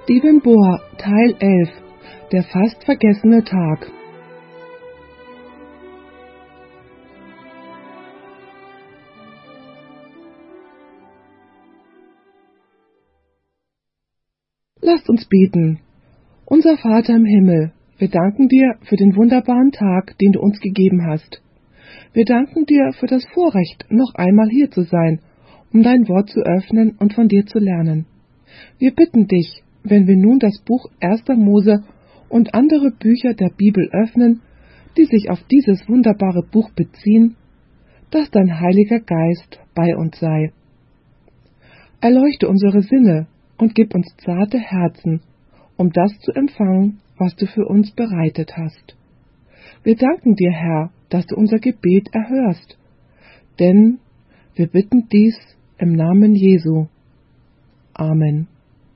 Stephen Bohr, Teil 11. Der fast vergessene Tag. Lasst uns beten. Unser Vater im Himmel, wir danken dir für den wunderbaren Tag, den du uns gegeben hast. Wir danken dir für das Vorrecht, noch einmal hier zu sein, um dein Wort zu öffnen und von dir zu lernen. Wir bitten dich, wenn wir nun das Buch 1. Mose und andere Bücher der Bibel öffnen, die sich auf dieses wunderbare Buch beziehen, dass dein Heiliger Geist bei uns sei. Erleuchte unsere Sinne und gib uns zarte Herzen, um das zu empfangen, was du für uns bereitet hast. Wir danken dir, Herr, dass du unser Gebet erhörst, denn wir bitten dies im Namen Jesu. Amen.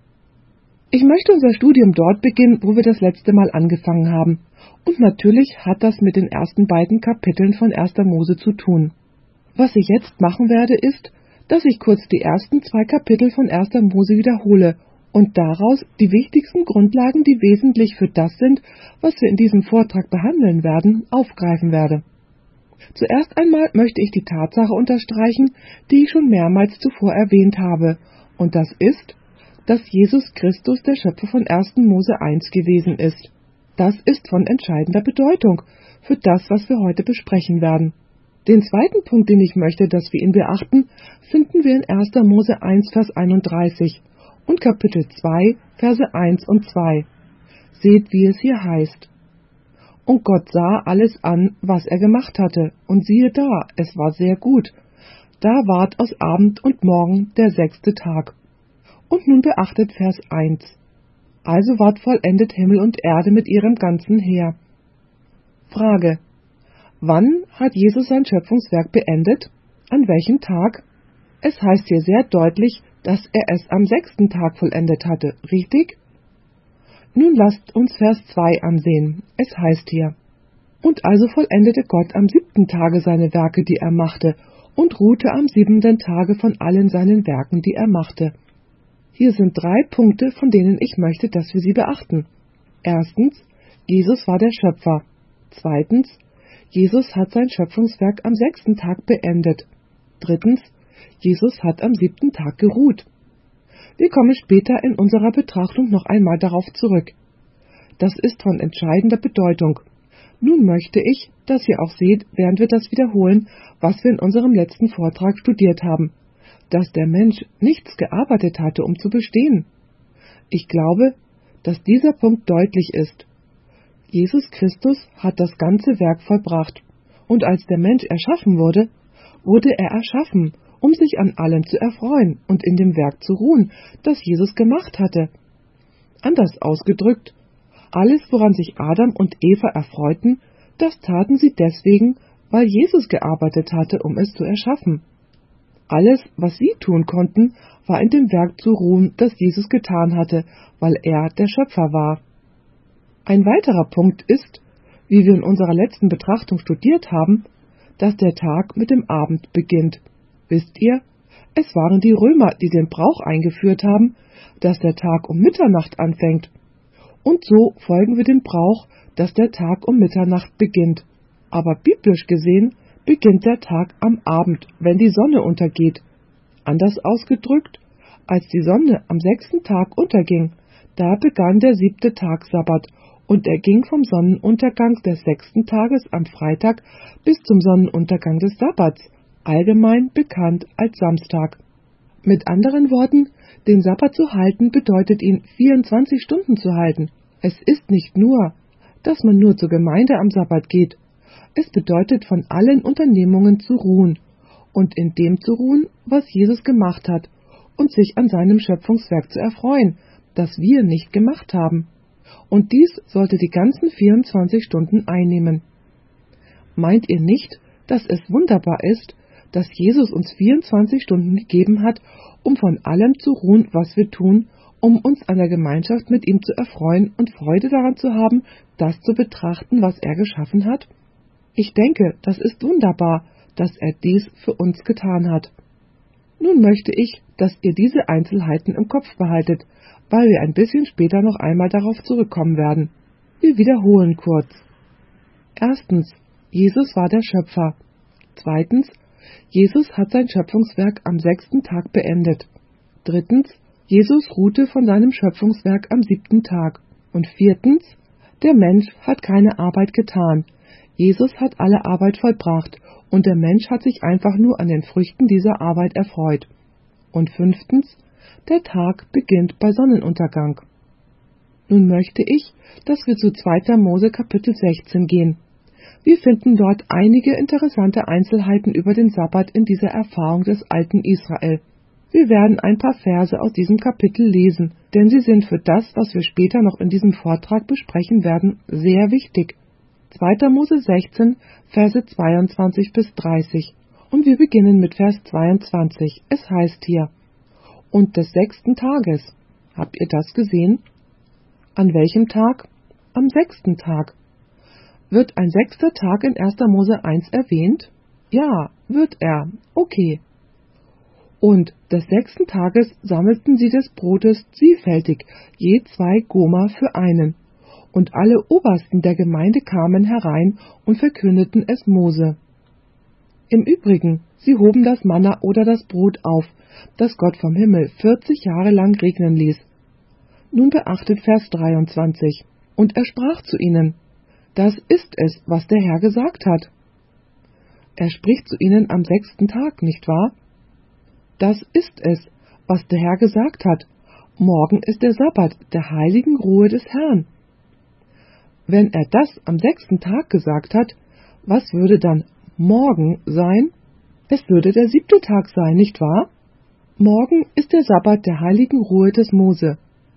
Ich möchte unser Studium dort beginnen, wo wir das letzte Mal angefangen haben. Und natürlich hat das mit den ersten beiden Kapiteln von 1. Mose zu tun. Was ich jetzt machen werde, ist, dass ich kurz die ersten 2 Kapitel von 1. Mose wiederhole und daraus die wichtigsten Grundlagen, die wesentlich für das sind, was wir in diesem Vortrag behandeln werden, aufgreifen werde. Zuerst einmal möchte ich die Tatsache unterstreichen, die ich schon mehrmals zuvor erwähnt habe, und das ist, dass Jesus Christus der Schöpfer von 1. Mose 1 gewesen ist. Das ist von entscheidender Bedeutung für das, was wir heute besprechen werden. Den zweiten Punkt, den ich möchte, dass wir ihn beachten, finden wir in 1. Mose 1, Vers 31 und Kapitel 2, Verse 1 und 2. Seht, wie es hier heißt. Und Gott sah alles an, was er gemacht hatte, und siehe da, es war sehr gut. Da ward aus Abend und Morgen der 6. Tag. Und nun beachtet Vers 1. Also ward vollendet Himmel und Erde mit ihrem ganzen Heer. Frage. Wann hat Jesus sein Schöpfungswerk beendet? An welchem Tag? Es heißt hier sehr deutlich, dass er es am 6. Tag vollendet hatte, richtig? Nun lasst uns Vers 2 ansehen. Es heißt hier: Und also vollendete Gott am 7. Tage seine Werke, die er machte, und ruhte am 7. Tage von allen seinen Werken, die er machte. Hier sind 3 Punkte, von denen ich möchte, dass wir sie beachten. Erstens, Jesus war der Schöpfer. Zweitens, Jesus hat sein Schöpfungswerk am 6. Tag beendet. Drittens, Jesus hat am 7. Tag geruht. Wir kommen später in unserer Betrachtung noch einmal darauf zurück. Das ist von entscheidender Bedeutung. Nun möchte ich, dass ihr auch seht, während wir das wiederholen, was wir in unserem letzten Vortrag studiert haben, dass der Mensch nichts gearbeitet hatte, um zu bestehen. Ich glaube, dass dieser Punkt deutlich ist. Jesus Christus hat das ganze Werk vollbracht, und als der Mensch erschaffen wurde, wurde er erschaffen, um sich an allem zu erfreuen und in dem Werk zu ruhen, das Jesus gemacht hatte. Anders ausgedrückt, alles, woran sich Adam und Eva erfreuten, das taten sie deswegen, weil Jesus gearbeitet hatte, um es zu erschaffen. Alles, was sie tun konnten, war in dem Werk zu ruhen, das Jesus getan hatte, weil er der Schöpfer war. Ein weiterer Punkt ist, wie wir in unserer letzten Betrachtung studiert haben, dass der Tag mit dem Abend beginnt. Wisst ihr, es waren die Römer, die den Brauch eingeführt haben, dass der Tag um Mitternacht anfängt. Und so folgen wir dem Brauch, dass der Tag um Mitternacht beginnt. Aber biblisch gesehen beginnt der Tag am Abend, wenn die Sonne untergeht. Anders ausgedrückt, als die Sonne am 6. Tag unterging, da begann der 7. Tag Sabbat, und er ging vom Sonnenuntergang des 6. Tages am Freitag bis zum Sonnenuntergang des Sabbats, allgemein bekannt als Samstag. Mit anderen Worten, den Sabbat zu halten bedeutet ihn 24 Stunden zu halten. Es ist nicht nur, dass man nur zur Gemeinde am Sabbat geht. Es bedeutet, von allen Unternehmungen zu ruhen und in dem zu ruhen, was Jesus gemacht hat, und sich an seinem Schöpfungswerk zu erfreuen, das wir nicht gemacht haben. Und dies sollte die ganzen 24 Stunden einnehmen. Meint ihr nicht, dass es wunderbar ist, dass Jesus uns 24 Stunden gegeben hat, um von allem zu ruhen, was wir tun, um uns an der Gemeinschaft mit ihm zu erfreuen und Freude daran zu haben, das zu betrachten, was er geschaffen hat? Ich denke, das ist wunderbar, dass er dies für uns getan hat. Nun möchte ich, dass ihr diese Einzelheiten im Kopf behaltet, weil wir ein bisschen später noch einmal darauf zurückkommen werden. Wir wiederholen kurz. Erstens, Jesus war der Schöpfer. Zweitens, Jesus hat sein Schöpfungswerk am 6. Tag beendet. Drittens, Jesus ruhte von seinem Schöpfungswerk am 7. Tag. Und viertens, der Mensch hat keine Arbeit getan. Jesus hat alle Arbeit vollbracht und der Mensch hat sich einfach nur an den Früchten dieser Arbeit erfreut. Und fünftens, der Tag beginnt bei Sonnenuntergang. Nun möchte ich, dass wir zu 2. Mose Kapitel 16 gehen. Wir finden dort einige interessante Einzelheiten über den Sabbat in dieser Erfahrung des alten Israel. Wir werden ein paar Verse aus diesem Kapitel lesen, denn sie sind für das, was wir später noch in diesem Vortrag besprechen werden, sehr wichtig. 2. Mose 16, Verse 22 bis 30. Und wir beginnen mit Vers 22. Es heißt hier: Und des 6. Tages. Habt ihr das gesehen? An welchem Tag? Am 6. Tag. Wird ein 6. Tag in 1. Mose 1 erwähnt? Ja, wird er. Okay. Und des 6. Tages sammelten sie des Brotes zwiefältig, je 2 Gomer für einen. Und alle Obersten der Gemeinde kamen herein und verkündeten es Mose. Im Übrigen, sie hoben das Manna oder das Brot auf, das Gott vom Himmel 40 Jahre lang regnen ließ. Nun beachtet Vers 23. Und er sprach zu ihnen: Das ist es, was der Herr gesagt hat. Er spricht zu ihnen am 6. Tag, nicht wahr? Das ist es, was der Herr gesagt hat. Morgen ist der Sabbat, der heiligen Ruhe des Herrn. Wenn er das am 6. Tag gesagt hat, was würde dann morgen sein? Es würde der 7. Tag sein, nicht wahr? Morgen ist der Sabbat der heiligen Ruhe des Mose.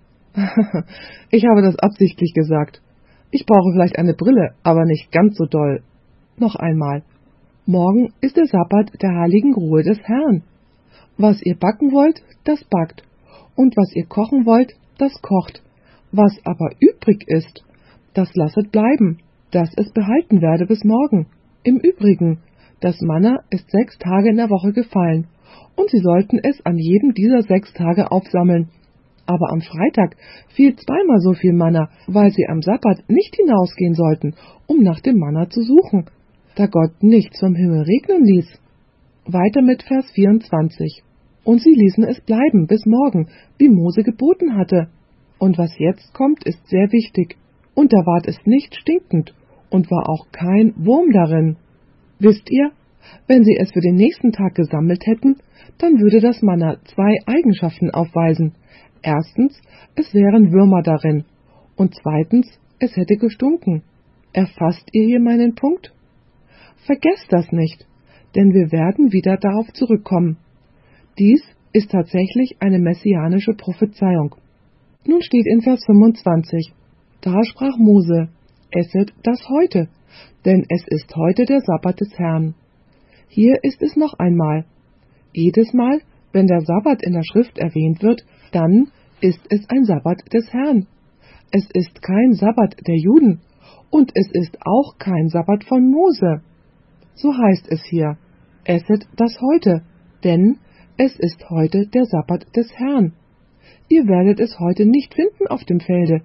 Ich habe das absichtlich gesagt. Ich brauche vielleicht eine Brille, aber nicht ganz so doll. Noch einmal. Morgen ist der Sabbat der heiligen Ruhe des Herrn. Was ihr backen wollt, das backt. Und was ihr kochen wollt, das kocht. Was aber übrig ist, das lasset bleiben, dass es behalten werde bis morgen. Im Übrigen, das Manna ist 6 Tage in der Woche gefallen, und sie sollten es an jedem dieser 6 Tage aufsammeln. Aber am Freitag fiel 2-mal so viel Manna, weil sie am Sabbat nicht hinausgehen sollten, um nach dem Manna zu suchen, da Gott nichts vom Himmel regnen ließ. Weiter mit Vers 24. Und sie ließen es bleiben bis morgen, wie Mose geboten hatte. Und was jetzt kommt, ist sehr wichtig. Und da ward es nicht stinkend und war auch kein Wurm darin. Wisst ihr, wenn sie es für den nächsten Tag gesammelt hätten, dann würde das Manna 2 Eigenschaften aufweisen. Erstens, es wären Würmer darin. Und zweitens, es hätte gestunken. Erfasst ihr hier meinen Punkt? Vergesst das nicht, denn wir werden wieder darauf zurückkommen. Dies ist tatsächlich eine messianische Prophezeiung. Nun steht in Vers 25: Da sprach Mose: Esset das heute, denn es ist heute der Sabbat des Herrn. Hier ist es noch einmal. Jedes Mal, wenn der Sabbat in der Schrift erwähnt wird, dann ist es ein Sabbat des Herrn. Es ist kein Sabbat der Juden und es ist auch kein Sabbat von Mose. So heißt es hier: Esset das heute, denn es ist heute der Sabbat des Herrn. Ihr werdet es heute nicht finden auf dem Felde.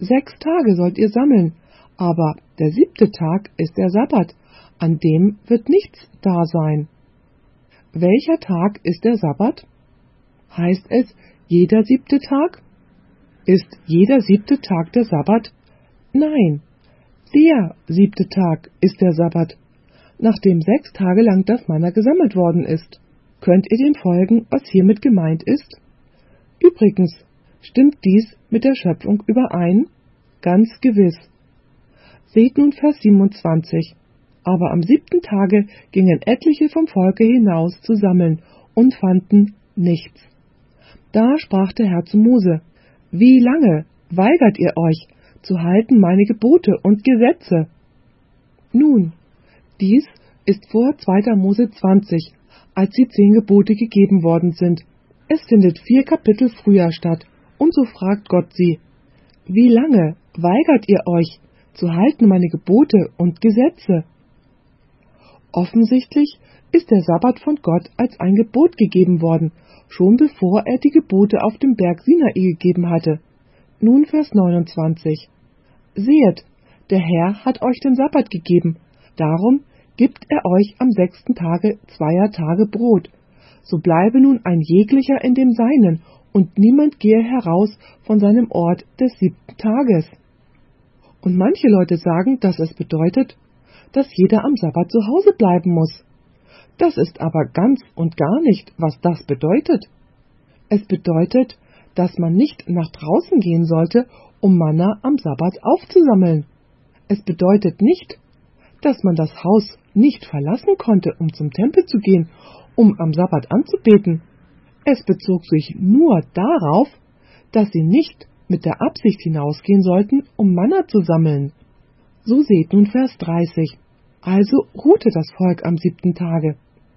6 Tage sollt ihr sammeln, aber der 7. Tag ist der Sabbat, an dem wird nichts da sein. Welcher Tag ist der Sabbat? Heißt es jeder 7. Tag? Ist jeder 7. Tag der Sabbat? Nein, der 7. Tag ist der Sabbat, nachdem 6 Tage lang das Manna gesammelt worden ist. Könnt ihr dem folgen, was hiermit gemeint ist? Übrigens, stimmt dies mit der Schöpfung überein? Ganz gewiss. Seht nun Vers 27. Aber am 7. Tage gingen etliche vom Volke hinaus zu sammeln und fanden nichts. Da sprach der Herr zu Mose: Wie lange weigert ihr euch, zu halten meine Gebote und Gesetze? Nun, dies ist vor 2. Mose 20, als die 10 Gebote gegeben worden sind. Es findet 4 Kapitel früher statt, und so fragt Gott sie: Wie lange weigert ihr euch, zu halten meine Gebote und Gesetze? Offensichtlich ist der Sabbat von Gott als ein Gebot gegeben worden, schon bevor er die Gebote auf dem Berg Sinai gegeben hatte. Nun Vers 29. Sehet, der Herr hat euch den Sabbat gegeben, darum gibt er euch am 6. Tage 2 Tage Brot. So bleibe nun ein jeglicher in dem Seinen, und niemand gehe heraus von seinem Ort des 7. Tages. Und manche Leute sagen, dass es bedeutet, dass jeder am Sabbat zu Hause bleiben muss. Das ist aber ganz und gar nicht, was das bedeutet. Es bedeutet, dass man nicht nach draußen gehen sollte, um Manna am Sabbat aufzusammeln. Es bedeutet nicht, dass man das Haus nicht verlassen konnte, um zum Tempel zu gehen, um am Sabbat anzubeten. Es bezog sich nur darauf, dass sie nicht mit der Absicht hinausgehen sollten, um Manna zu sammeln. So seht nun Vers 30. Also ruhte das Volk am 7. Tage.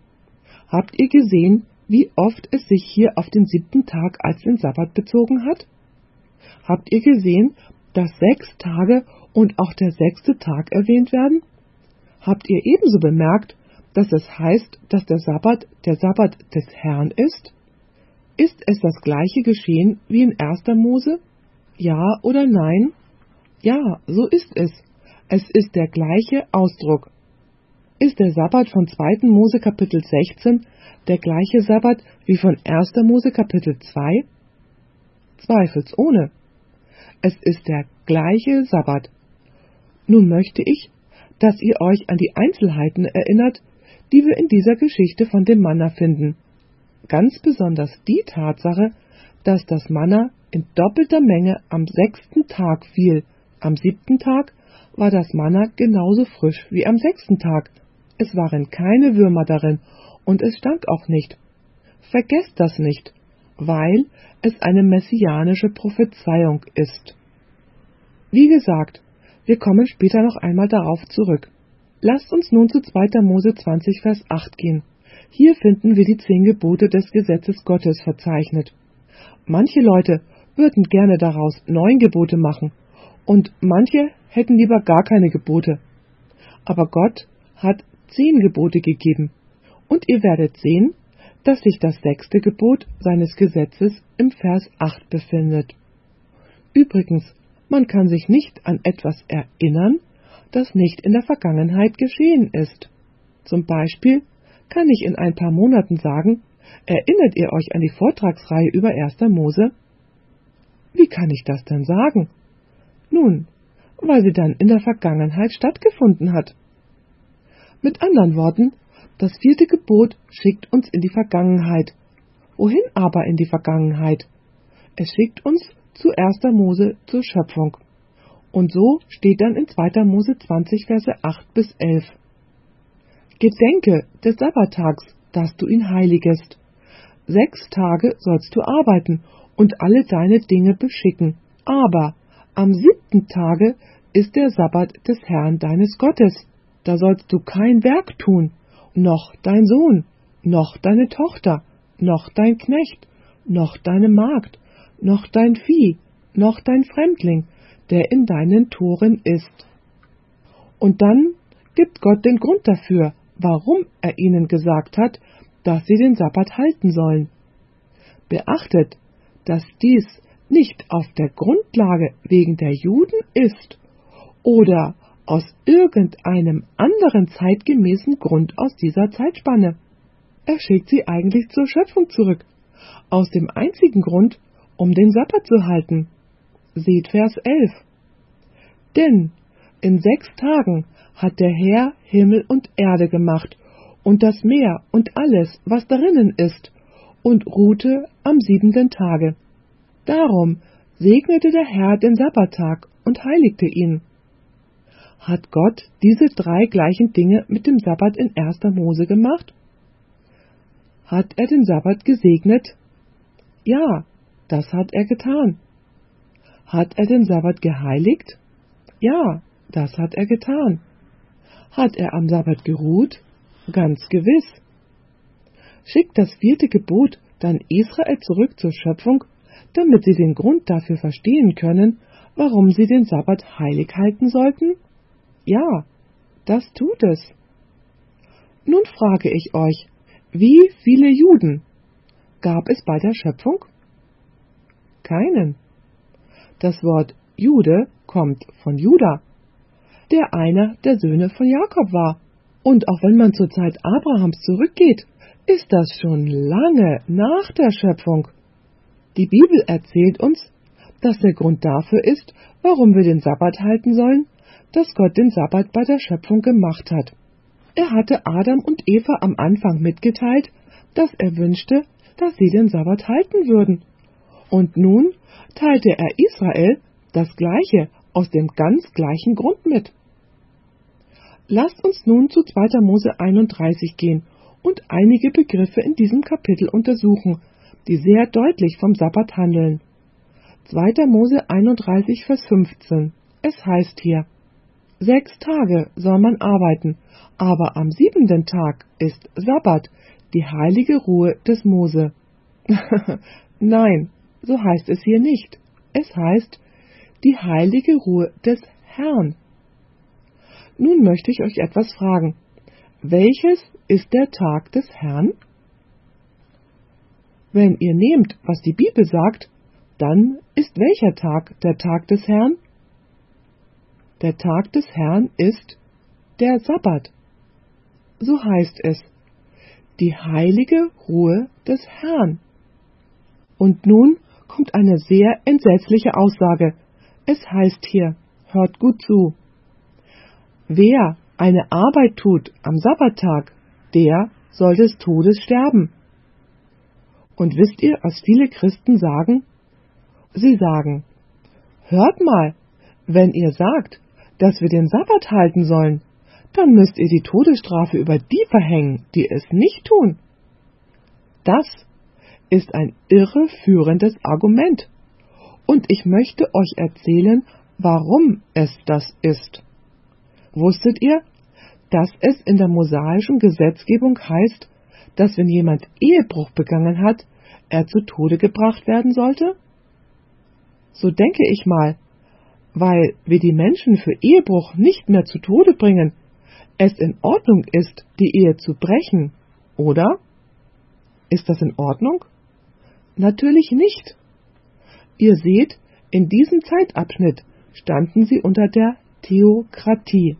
Habt ihr gesehen, wie oft es sich hier auf den 7. Tag als den Sabbat bezogen hat? Habt ihr gesehen, dass 6 Tage und auch der 6. Tag erwähnt werden? Habt ihr ebenso bemerkt, dass es heißt, dass der Sabbat des Herrn ist? Ist es das gleiche geschehen wie in 1. Mose? Ja oder nein? Ja, so ist es. Es ist der gleiche Ausdruck. Ist der Sabbat von 2. Mose Kapitel 16 der gleiche Sabbat wie von 1. Mose Kapitel 2? Zweifelsohne. Es ist der gleiche Sabbat. Nun möchte ich, dass ihr euch an die Einzelheiten erinnert, die wir in dieser Geschichte von dem Manna finden. Ganz besonders die Tatsache, dass das Manna in doppelter Menge am 6. Tag fiel. Am 7. Tag war das Manna genauso frisch wie am 6. Tag. Es waren keine Würmer darin und es stank auch nicht. Vergesst das nicht, weil es eine messianische Prophezeiung ist. Wie gesagt, wir kommen später noch einmal darauf zurück. Lasst uns nun zu 2. Mose 20, Vers 8 gehen. Hier finden wir die 10 Gebote des Gesetzes Gottes verzeichnet. Manche Leute würden gerne daraus 9 Gebote machen und manche hätten lieber gar keine Gebote. Aber Gott hat 10 Gebote gegeben und ihr werdet sehen, dass sich das 6. Gebot seines Gesetzes im Vers 8 befindet. Übrigens, man kann sich nicht an etwas erinnern, das nicht in der Vergangenheit geschehen ist. Zum Beispiel kann ich in ein paar Monaten sagen, erinnert ihr euch an die Vortragsreihe über 1. Mose? Wie kann ich das denn sagen? Nun, weil sie dann in der Vergangenheit stattgefunden hat. Mit anderen Worten, das 4. Gebot schickt uns in die Vergangenheit. Wohin aber in die Vergangenheit? Es schickt uns zu 1. Mose zur Schöpfung. Und so steht dann in 2. Mose 20, Verse 8 bis 11. Gedenke des Sabbattags, dass du ihn heiligest. 6 Tage sollst du arbeiten und alle deine Dinge beschicken. Aber am 7. Tage ist der Sabbat des Herrn deines Gottes. Da sollst du kein Werk tun, noch dein Sohn, noch deine Tochter, noch dein Knecht, noch deine Magd, noch dein Vieh, noch dein Fremdling, der in deinen Toren ist. Und dann gibt Gott den Grund dafür, warum er ihnen gesagt hat, dass sie den Sabbat halten sollen. Beachtet, dass dies nicht auf der Grundlage wegen der Juden ist oder aus irgendeinem anderen zeitgemäßen Grund aus dieser Zeitspanne. Er schickt sie eigentlich zur Schöpfung zurück, aus dem einzigen Grund, um den Sabbat zu halten. Seht Vers 11. Denn in 6 Tagen hat der Herr Himmel und Erde gemacht und das Meer und alles, was darinnen ist, und ruhte am 7. Tage. Darum segnete der Herr den Sabbattag und heiligte ihn. Hat Gott diese 3 gleichen Dinge mit dem Sabbat in 1. Mose gemacht? Hat er den Sabbat gesegnet? Ja, das hat er getan. Hat er den Sabbat geheiligt? Ja, das hat er getan. Hat er am Sabbat geruht? Ganz gewiss. Schickt das 4. Gebot dann Israel zurück zur Schöpfung, damit sie den Grund dafür verstehen können, warum sie den Sabbat heilig halten sollten? Ja, das tut es. Nun frage ich euch, wie viele Juden gab es bei der Schöpfung? Keinen. Das Wort Jude kommt von Juda, der einer der Söhne von Jakob war. Und auch wenn man zur Zeit Abrahams zurückgeht, ist das schon lange nach der Schöpfung. Die Bibel erzählt uns, dass der Grund dafür ist, warum wir den Sabbat halten sollen, dass Gott den Sabbat bei der Schöpfung gemacht hat. Er hatte Adam und Eva am Anfang mitgeteilt, dass er wünschte, dass sie den Sabbat halten würden. Und nun teilte er Israel das Gleiche aus dem ganz gleichen Grund mit. Lasst uns nun zu 2. Mose 31 gehen und einige Begriffe in diesem Kapitel untersuchen, die sehr deutlich vom Sabbat handeln. 2. Mose 31, Vers 15. Es heißt hier: 6 Tage soll man arbeiten, aber am 7. Tag ist Sabbat, die heilige Ruhe des Mose. Nein, so heißt es hier nicht. Es heißt die heilige Ruhe des Herrn. Nun möchte ich euch etwas fragen. Welches ist der Tag des Herrn? Wenn ihr nehmt, was die Bibel sagt, dann ist welcher Tag der Tag des Herrn? Der Tag des Herrn ist der Sabbat. So heißt es, die heilige Ruhe des Herrn. Und nun kommt eine sehr entsetzliche Aussage. Es heißt hier, hört gut zu: Wer eine Arbeit tut am Sabbattag, der soll des Todes sterben. Und wisst ihr, was viele Christen sagen? Sie sagen: Hört mal, wenn ihr sagt, dass wir den Sabbat halten sollen, dann müsst ihr die Todesstrafe über die verhängen, die es nicht tun. Das ist ein irreführendes Argument. Und ich möchte euch erzählen, warum es das ist. Wusstet ihr, dass es in der mosaischen Gesetzgebung heißt, dass wenn jemand Ehebruch begangen hat, er zu Tode gebracht werden sollte? So denke ich mal, weil wir die Menschen für Ehebruch nicht mehr zu Tode bringen, es in Ordnung ist, die Ehe zu brechen, oder? Ist das in Ordnung? Natürlich nicht. Ihr seht, in diesem Zeitabschnitt standen sie unter der Theokratie.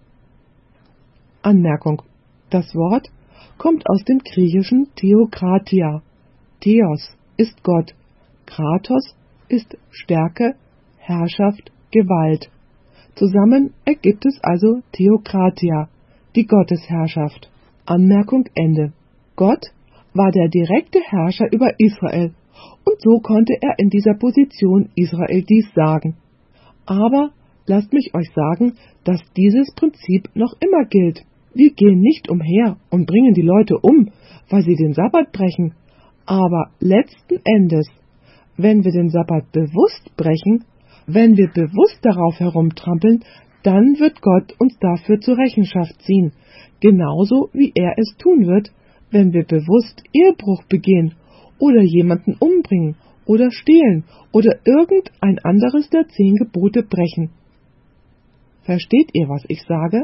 Anmerkung: Das Wort kommt aus dem griechischen Theokratia. Theos ist Gott, Kratos ist Stärke, Herrschaft, Gewalt. Zusammen ergibt es also Theokratia, die Gottesherrschaft. Anmerkung Ende. Gott war der direkte Herrscher über Israel, und so konnte er in dieser Position Israel dies sagen. Aber lasst mich euch sagen, dass dieses Prinzip noch immer gilt. Wir gehen nicht umher und bringen die Leute um, weil sie den Sabbat brechen. Aber letzten Endes, wenn wir den Sabbat bewusst brechen, wenn wir bewusst darauf herumtrampeln, dann wird Gott uns dafür zur Rechenschaft ziehen, genauso wie er es tun wird, wenn wir bewusst Ehebruch begehen oder jemanden umbringen oder stehlen oder irgendein anderes der 10 Gebote brechen. Versteht ihr, was ich sage?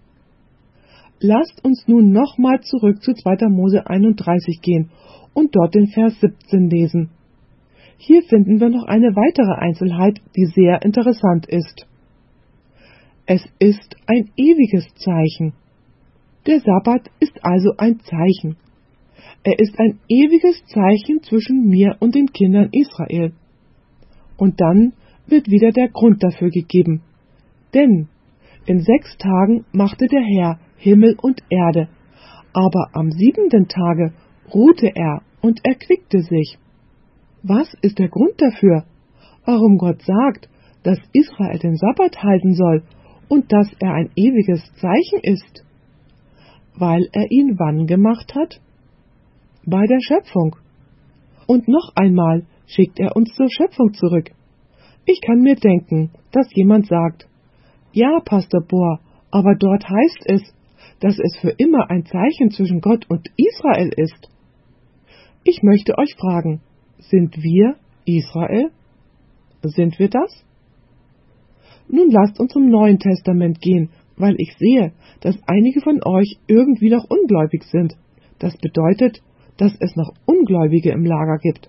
Lasst uns nun nochmal zurück zu 2. Mose 31 gehen und dort den Vers 17 lesen. Hier finden wir noch eine weitere Einzelheit, die sehr interessant ist. Es ist ein ewiges Zeichen. Der Sabbat ist also ein Zeichen. Er ist ein ewiges Zeichen zwischen mir und den Kindern Israel. Und dann wird wieder der Grund dafür gegeben. Denn in 6 Tagen machte der Herr Himmel und Erde, aber am 7. Tage ruhte er und erquickte sich. Was ist der Grund dafür, warum Gott sagt, dass Israel den Sabbat halten soll und dass er ein ewiges Zeichen ist? Weil er ihn wann gemacht hat? Bei der Schöpfung. Und noch einmal schickt er uns zur Schöpfung zurück. Ich kann mir denken, dass jemand sagt: Ja, Pastor Bohr, aber dort heißt es, dass es für immer ein Zeichen zwischen Gott und Israel ist. Ich möchte euch fragen, sind wir Israel? Sind wir das? Nun lasst uns zum Neuen Testament gehen, weil ich sehe, dass einige von euch irgendwie noch ungläubig sind. Das bedeutet, dass es noch Ungläubige im Lager gibt.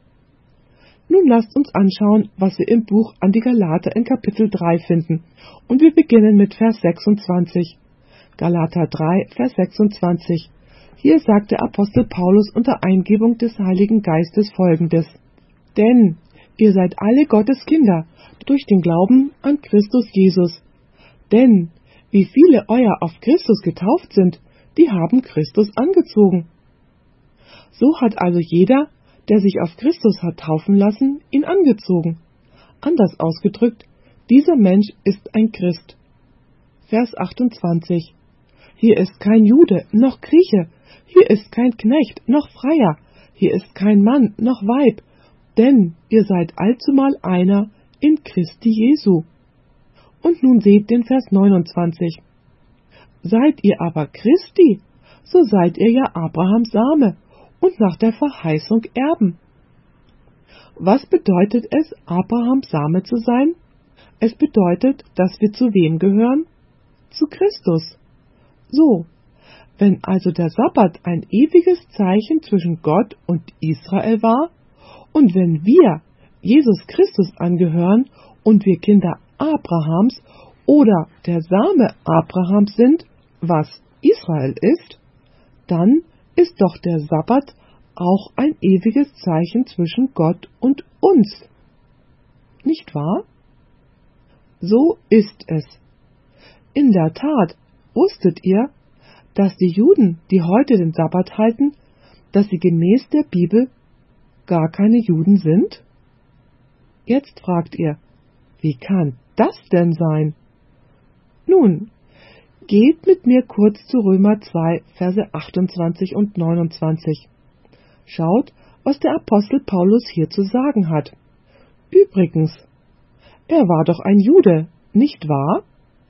Nun lasst uns anschauen, was wir im Buch an die Galater in Kapitel 3 finden. Und wir beginnen mit Vers 26. Galater 3, Vers 26. Hier sagt der Apostel Paulus unter Eingebung des Heiligen Geistes Folgendes: Denn ihr seid alle Gottes Kinder durch den Glauben an Christus Jesus. Denn wie viele euer auf Christus getauft sind, die haben Christus angezogen. So hat also jeder, der sich auf Christus hat taufen lassen, ihn angezogen. Anders ausgedrückt, dieser Mensch ist ein Christ. Vers 28. Hier ist kein Jude noch Grieche, hier ist kein Knecht noch Freier, hier ist kein Mann noch Weib, denn ihr seid allzumal einer in Christi Jesu. Und nun seht den Vers 29. Seid ihr aber Christi, so seid ihr ja Abrahams Same und nach der Verheißung Erben. Was bedeutet es, Abrahams Same zu sein? Es bedeutet, dass wir zu wem gehören? Zu Christus. So, wenn also der Sabbat ein ewiges Zeichen zwischen Gott und Israel war, und wenn wir Jesus Christus angehören und wir Kinder Abrahams oder der Same Abrahams sind, was Israel ist, dann ist doch der Sabbat auch ein ewiges Zeichen zwischen Gott und uns. Nicht wahr? So ist es. In der Tat, wusstet ihr, dass die Juden, die heute den Sabbat halten, dass sie gemäß der Bibel gar keine Juden sind? Jetzt fragt ihr, wie kann das denn sein? Nun, geht mit mir kurz zu Römer 2, Verse 28 und 29. Schaut, was der Apostel Paulus hier zu sagen hat. Übrigens, er war doch ein Jude, nicht wahr?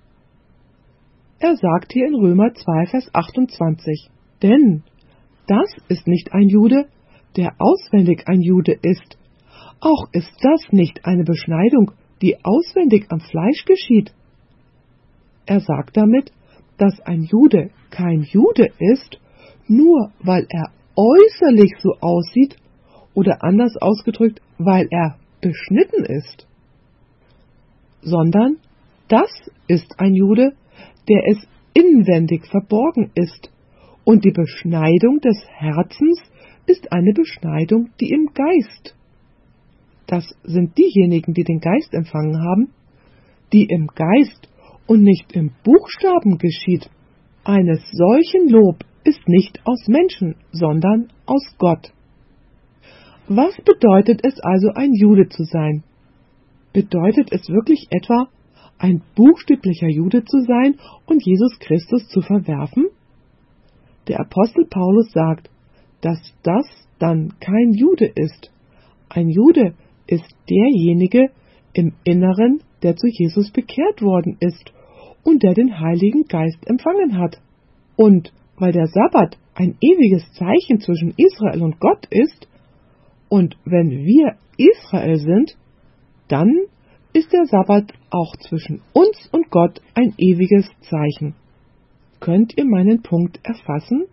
Er sagt hier in Römer 2, Vers 28, denn das ist nicht ein Jude, der auswendig ein Jude ist. Auch ist das nicht eine Beschneidung, die auswendig am Fleisch geschieht. Er sagt damit, dass ein Jude kein Jude ist, nur weil er äußerlich so aussieht oder anders ausgedrückt, weil er beschnitten ist. Sondern das ist ein Jude, der es inwendig verborgen ist, und die Beschneidung des Herzens ist eine Beschneidung, die im Geist. Das sind diejenigen, die den Geist empfangen haben, die im Geist und nicht im Buchstaben geschieht. Eines solchen Lob ist nicht aus Menschen, sondern aus Gott. Was bedeutet es also, ein Jude zu sein? Bedeutet es wirklich etwa, ein buchstäblicher Jude zu sein und Jesus Christus zu verwerfen? Der Apostel Paulus sagt, dass das dann kein Jude ist. Ein Jude ist derjenige im Inneren, der zu Jesus bekehrt worden ist und der den Heiligen Geist empfangen hat. Und weil der Sabbat ein ewiges Zeichen zwischen Israel und Gott ist, und wenn wir Israel sind, dann ist der Sabbat auch zwischen uns und Gott ein ewiges Zeichen. Könnt ihr meinen Punkt erfassen?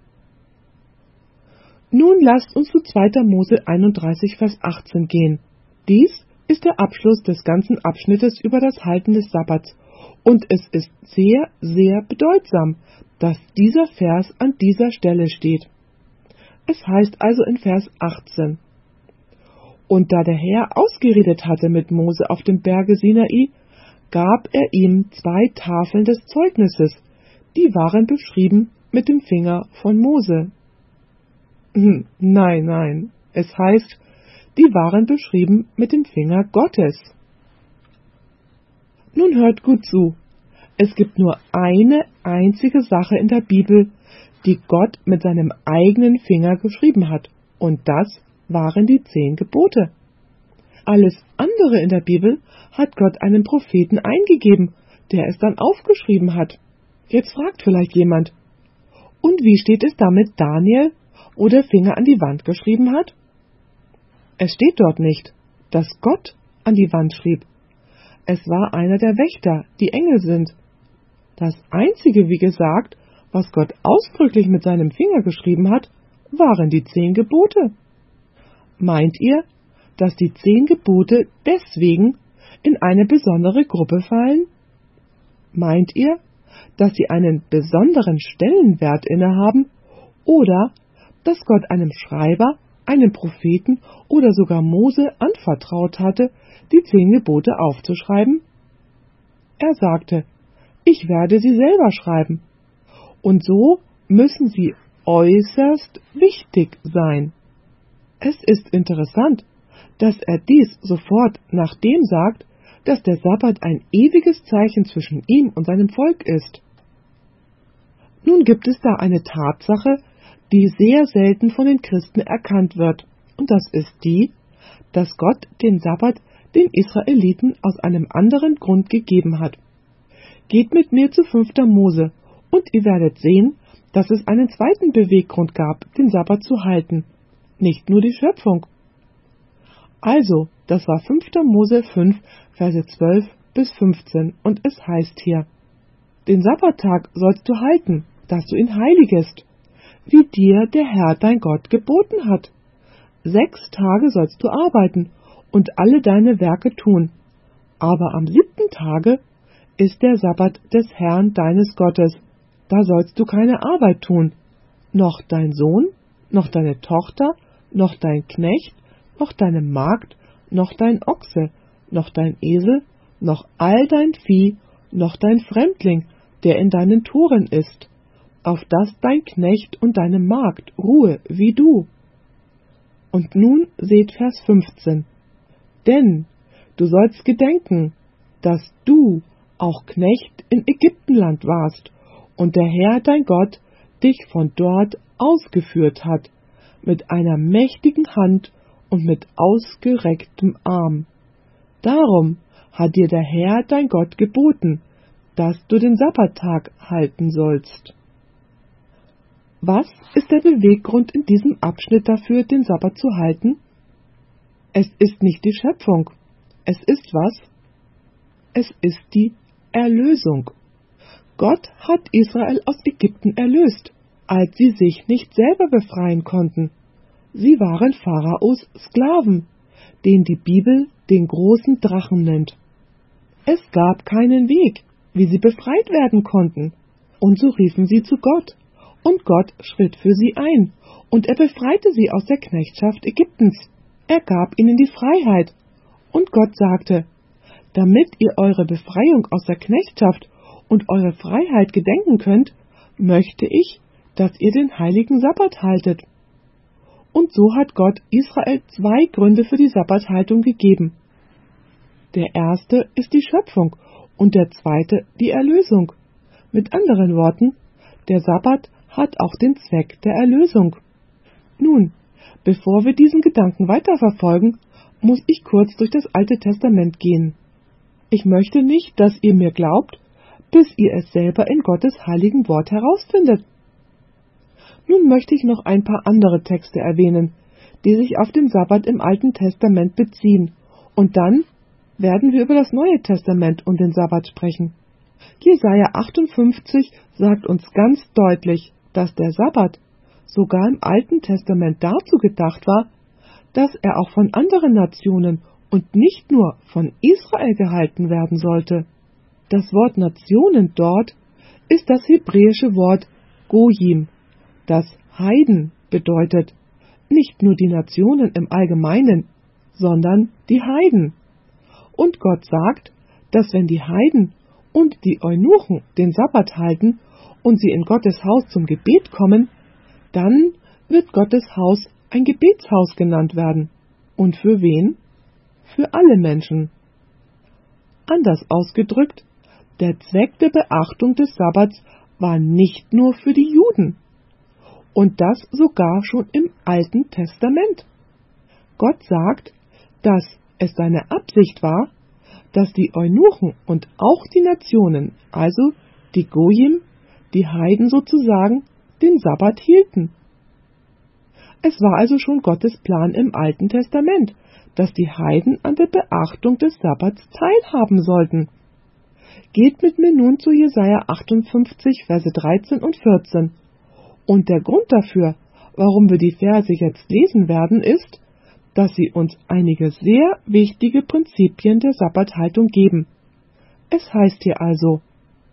Nun lasst uns zu 2. Mose 31, Vers 18 gehen. Dies ist der Abschluss des ganzen Abschnittes über das Halten des Sabbats, und es ist sehr, sehr bedeutsam, dass dieser Vers an dieser Stelle steht. Es heißt also in Vers 18: Und da der Herr ausgeredet hatte mit Mose auf dem Berge Sinai, gab er ihm 2 Tafeln des Zeugnisses, die waren beschrieben mit dem Finger von Mose. Nein, es heißt, die waren beschrieben mit dem Finger Gottes. Nun hört gut zu, es gibt nur eine einzige Sache in der Bibel, die Gott mit seinem eigenen Finger geschrieben hat, und das waren die 10 Gebote. Alles andere in der Bibel hat Gott einem Propheten eingegeben, der es dann aufgeschrieben hat. Jetzt fragt vielleicht jemand, und wie steht es damit Daniel, wo der Finger an die Wand geschrieben hat? Es steht dort nicht, dass Gott an die Wand schrieb. Es war einer der Wächter, die Engel sind. Das Einzige, wie gesagt, was Gott ausdrücklich mit seinem Finger geschrieben hat, waren die 10 Gebote. Meint ihr, dass die 10 Gebote deswegen in eine besondere Gruppe fallen? Meint ihr, dass sie einen besonderen Stellenwert innehaben oder dass Gott einem Schreiber, einem Propheten oder sogar Mose anvertraut hatte, die 10 Gebote aufzuschreiben? Er sagte, ich werde sie selber schreiben. Und so müssen sie äußerst wichtig sein. Es ist interessant, dass er dies sofort nach dem sagt, dass der Sabbat ein ewiges Zeichen zwischen ihm und seinem Volk ist. Nun gibt es da eine Tatsache, die sehr selten von den Christen erkannt wird, und das ist die, dass Gott den Sabbat den Israeliten aus einem anderen Grund gegeben hat. Geht mit mir zu 5. Mose, und ihr werdet sehen, dass es einen zweiten Beweggrund gab, den Sabbat zu halten, nicht nur die Schöpfung. Also, das war 5. Mose 5, Verse 12 bis 15, und es heißt hier, den Sabbattag sollst du halten, dass du ihn heiligest, wie dir der Herr dein Gott geboten hat. 6 Tage sollst du arbeiten und alle deine Werke tun, aber am 7. Tage ist der Sabbat des Herrn deines Gottes, da sollst du keine Arbeit tun, noch dein Sohn, noch deine Tochter, noch dein Knecht, noch deine Magd, noch dein Ochse, noch dein Esel, noch all dein Vieh, noch dein Fremdling, der in deinen Toren ist, auf dass dein Knecht und deine Magd ruhe wie du. Und nun seht Vers 15. Denn du sollst gedenken, dass du auch Knecht in Ägyptenland warst und der Herr dein Gott dich von dort ausgeführt hat, mit einer mächtigen Hand und mit ausgerecktem Arm. Darum hat dir der Herr dein Gott geboten, dass du den Sabbattag halten sollst. Was ist der Beweggrund in diesem Abschnitt dafür, den Sabbat zu halten? Es ist nicht die Schöpfung. Es ist was? Es ist die Erlösung. Gott hat Israel aus Ägypten erlöst, als sie sich nicht selber befreien konnten. Sie waren Pharaos Sklaven, den die Bibel den großen Drachen nennt. Es gab keinen Weg, wie sie befreit werden konnten, und so riefen sie zu Gott, und Gott schritt für sie ein, und er befreite sie aus der Knechtschaft Ägyptens. Er gab ihnen die Freiheit, und Gott sagte, damit ihr eure Befreiung aus der Knechtschaft und eure Freiheit gedenken könnt, möchte ich, dass ihr den heiligen Sabbat haltet. Und so hat Gott Israel 2 Gründe für die Sabbathaltung gegeben. Der erste ist die Schöpfung und der zweite die Erlösung. Mit anderen Worten, der Sabbat hat auch den Zweck der Erlösung. Nun, bevor wir diesen Gedanken weiterverfolgen, muss ich kurz durch das Alte Testament gehen. Ich möchte nicht, dass ihr mir glaubt, bis ihr es selber in Gottes heiligen Wort herausfindet. Nun möchte ich noch ein paar andere Texte erwähnen, die sich auf den Sabbat im Alten Testament beziehen, und dann werden wir über das Neue Testament und den Sabbat sprechen. Jesaja 58 sagt uns ganz deutlich, dass der Sabbat sogar im Alten Testament dazu gedacht war, dass er auch von anderen Nationen und nicht nur von Israel gehalten werden sollte. Das Wort Nationen dort ist das hebräische Wort Gojim, das Heiden bedeutet, nicht nur die Nationen im Allgemeinen, sondern die Heiden. Und Gott sagt, dass wenn die Heiden und die Eunuchen den Sabbat halten und sie in Gottes Haus zum Gebet kommen, dann wird Gottes Haus ein Gebetshaus genannt werden. Und für wen? Für alle Menschen. Anders ausgedrückt, der Zweck der Beachtung des Sabbats war nicht nur für die Juden. Und das sogar schon im Alten Testament. Gott sagt, dass es seine Absicht war, dass die Eunuchen und auch die Nationen, also die Gojim, die Heiden sozusagen, den Sabbat hielten. Es war also schon Gottes Plan im Alten Testament, dass die Heiden an der Beachtung des Sabbats teilhaben sollten. Geht mit mir nun zu Jesaja 58, Verse 13 und 14. Und der Grund dafür, warum wir die Verse jetzt lesen werden, ist, dass sie uns einige sehr wichtige Prinzipien der Sabbathaltung geben. Es heißt hier also: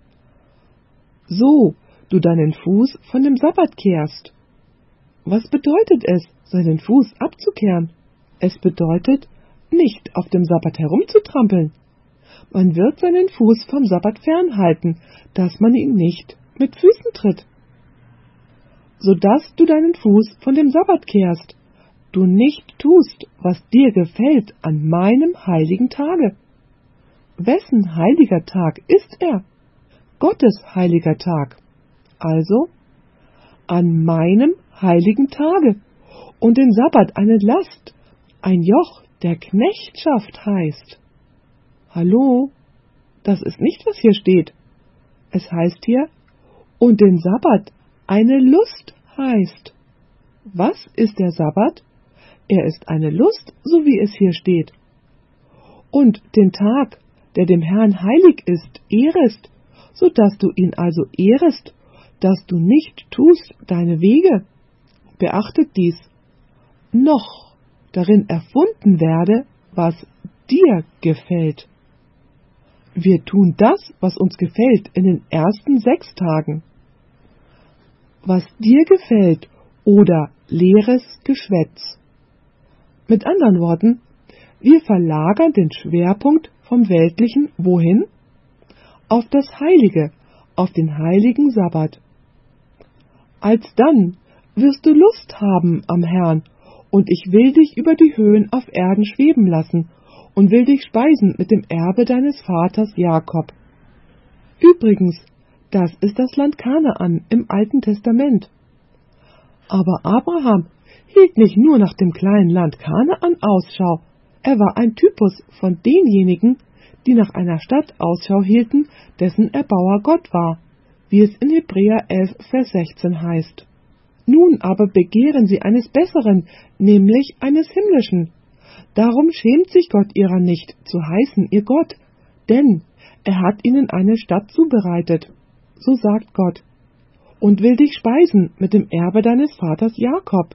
So du deinen Fuß von dem Sabbat kehrst. Was bedeutet es, seinen Fuß abzukehren? Es bedeutet, nicht auf dem Sabbat herumzutrampeln. Man wird seinen Fuß vom Sabbat fernhalten, dass man ihn nicht mit Füßen tritt. Sodass du deinen Fuß von dem Sabbat kehrst, du nicht tust, was dir gefällt an meinem heiligen Tage. Wessen heiliger Tag ist er? Gottes heiliger Tag. Also, an meinem heiligen Tage und den Sabbat eine Last, ein Joch der Knechtschaft heißt. Hallo? Das ist nicht, was hier steht. Es heißt hier, und den Sabbat eine Lust heißt. Was ist der Sabbat? Er ist eine Lust, so wie es hier steht. Und den Tag, der dem Herrn heilig ist, ehrest, so dass du ihn also ehrest, dass du nicht tust deine Wege. Beachtet dies. Noch darin erfunden werde, was dir gefällt. Wir tun das, was uns gefällt, in den ersten 6 Tagen. Was dir gefällt oder leeres Geschwätz. Mit anderen Worten, wir verlagern den Schwerpunkt vom Weltlichen wohin? Auf das Heilige, auf den heiligen Sabbat. Alsdann wirst du Lust haben am Herrn, und ich will dich über die Höhen auf Erden schweben lassen und will dich speisen mit dem Erbe deines Vaters Jakob. Übrigens, das ist das Land Kanaan im Alten Testament. Aber Abraham hielt nicht nur nach dem kleinen Land Kanaan Ausschau, er war ein Typus von denjenigen, die nach einer Stadt Ausschau hielten, dessen Erbauer Gott war, wie es in Hebräer 11, Vers 16 heißt. Nun aber begehren sie eines Besseren, nämlich eines Himmlischen. Darum schämt sich Gott ihrer nicht, zu heißen ihr Gott, denn er hat ihnen eine Stadt zubereitet, so sagt Gott, und will dich speisen mit dem Erbe deines Vaters Jakob.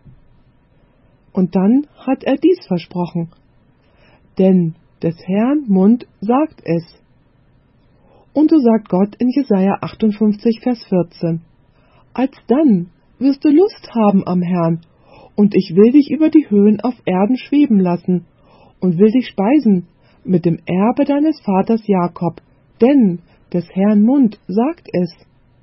Und dann hat er dies versprochen, denn des Herrn Mund sagt es. Und so sagt Gott in Jesaja 58, Vers 14, Alsdann wirst du Lust haben am Herrn, und ich will dich über die Höhen auf Erden schweben lassen, und will dich speisen mit dem Erbe deines Vaters Jakob, denn des Herrn Mund sagt es.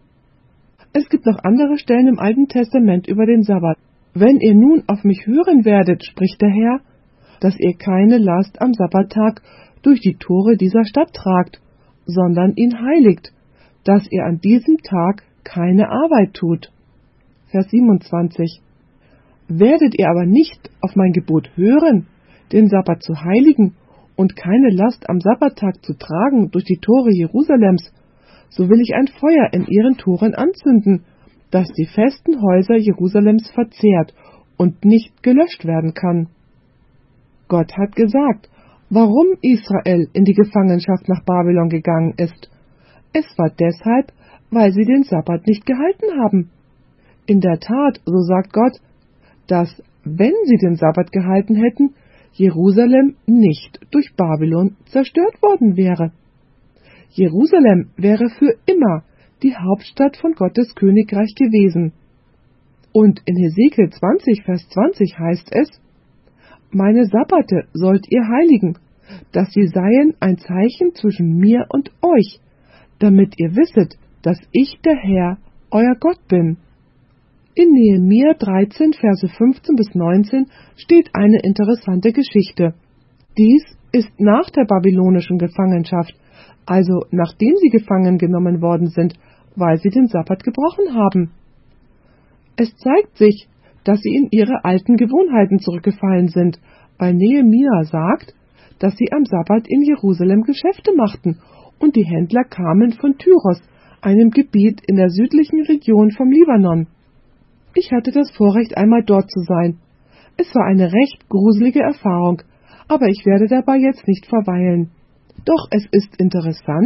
Es gibt noch andere Stellen im Alten Testament über den Sabbat. Wenn ihr nun auf mich hören werdet, spricht der Herr, dass ihr keine Last am Sabbattag durch die Tore dieser Stadt tragt, sondern ihn heiligt, dass ihr an diesem Tag keine Arbeit tut. Vers 27. Werdet ihr aber nicht auf mein Gebot hören, den Sabbat zu heiligen und keine Last am Sabbattag zu tragen durch die Tore Jerusalems, so will ich ein Feuer in ihren Toren anzünden, das die festen Häuser Jerusalems verzehrt und nicht gelöscht werden kann. Gott hat gesagt, warum Israel in die Gefangenschaft nach Babylon gegangen ist. Es war deshalb, weil sie den Sabbat nicht gehalten haben. In der Tat, so sagt Gott, dass, wenn sie den Sabbat gehalten hätten, Jerusalem nicht durch Babylon zerstört worden wäre. Jerusalem wäre für immer die Hauptstadt von Gottes Königreich gewesen. Und in Hesekiel 20, Vers 20 heißt es, meine Sabbate sollt ihr heiligen, dass sie seien ein Zeichen zwischen mir und euch, damit ihr wisset, dass ich der Herr, euer Gott bin. In Nehemia 13, Verse 15 bis 19 steht eine interessante Geschichte. Dies ist nach der babylonischen Gefangenschaft, also nachdem sie gefangen genommen worden sind, weil sie den Sabbat gebrochen haben. Es zeigt sich, dass sie in ihre alten Gewohnheiten zurückgefallen sind, weil Nehemia sagt, dass sie am Sabbat in Jerusalem Geschäfte machten und die Händler kamen von Tyros, einem Gebiet in der südlichen Region vom Libanon. Ich hatte das Vorrecht, einmal dort zu sein. Es war eine recht gruselige Erfahrung, aber ich werde dabei jetzt nicht verweilen. Doch es ist interessant,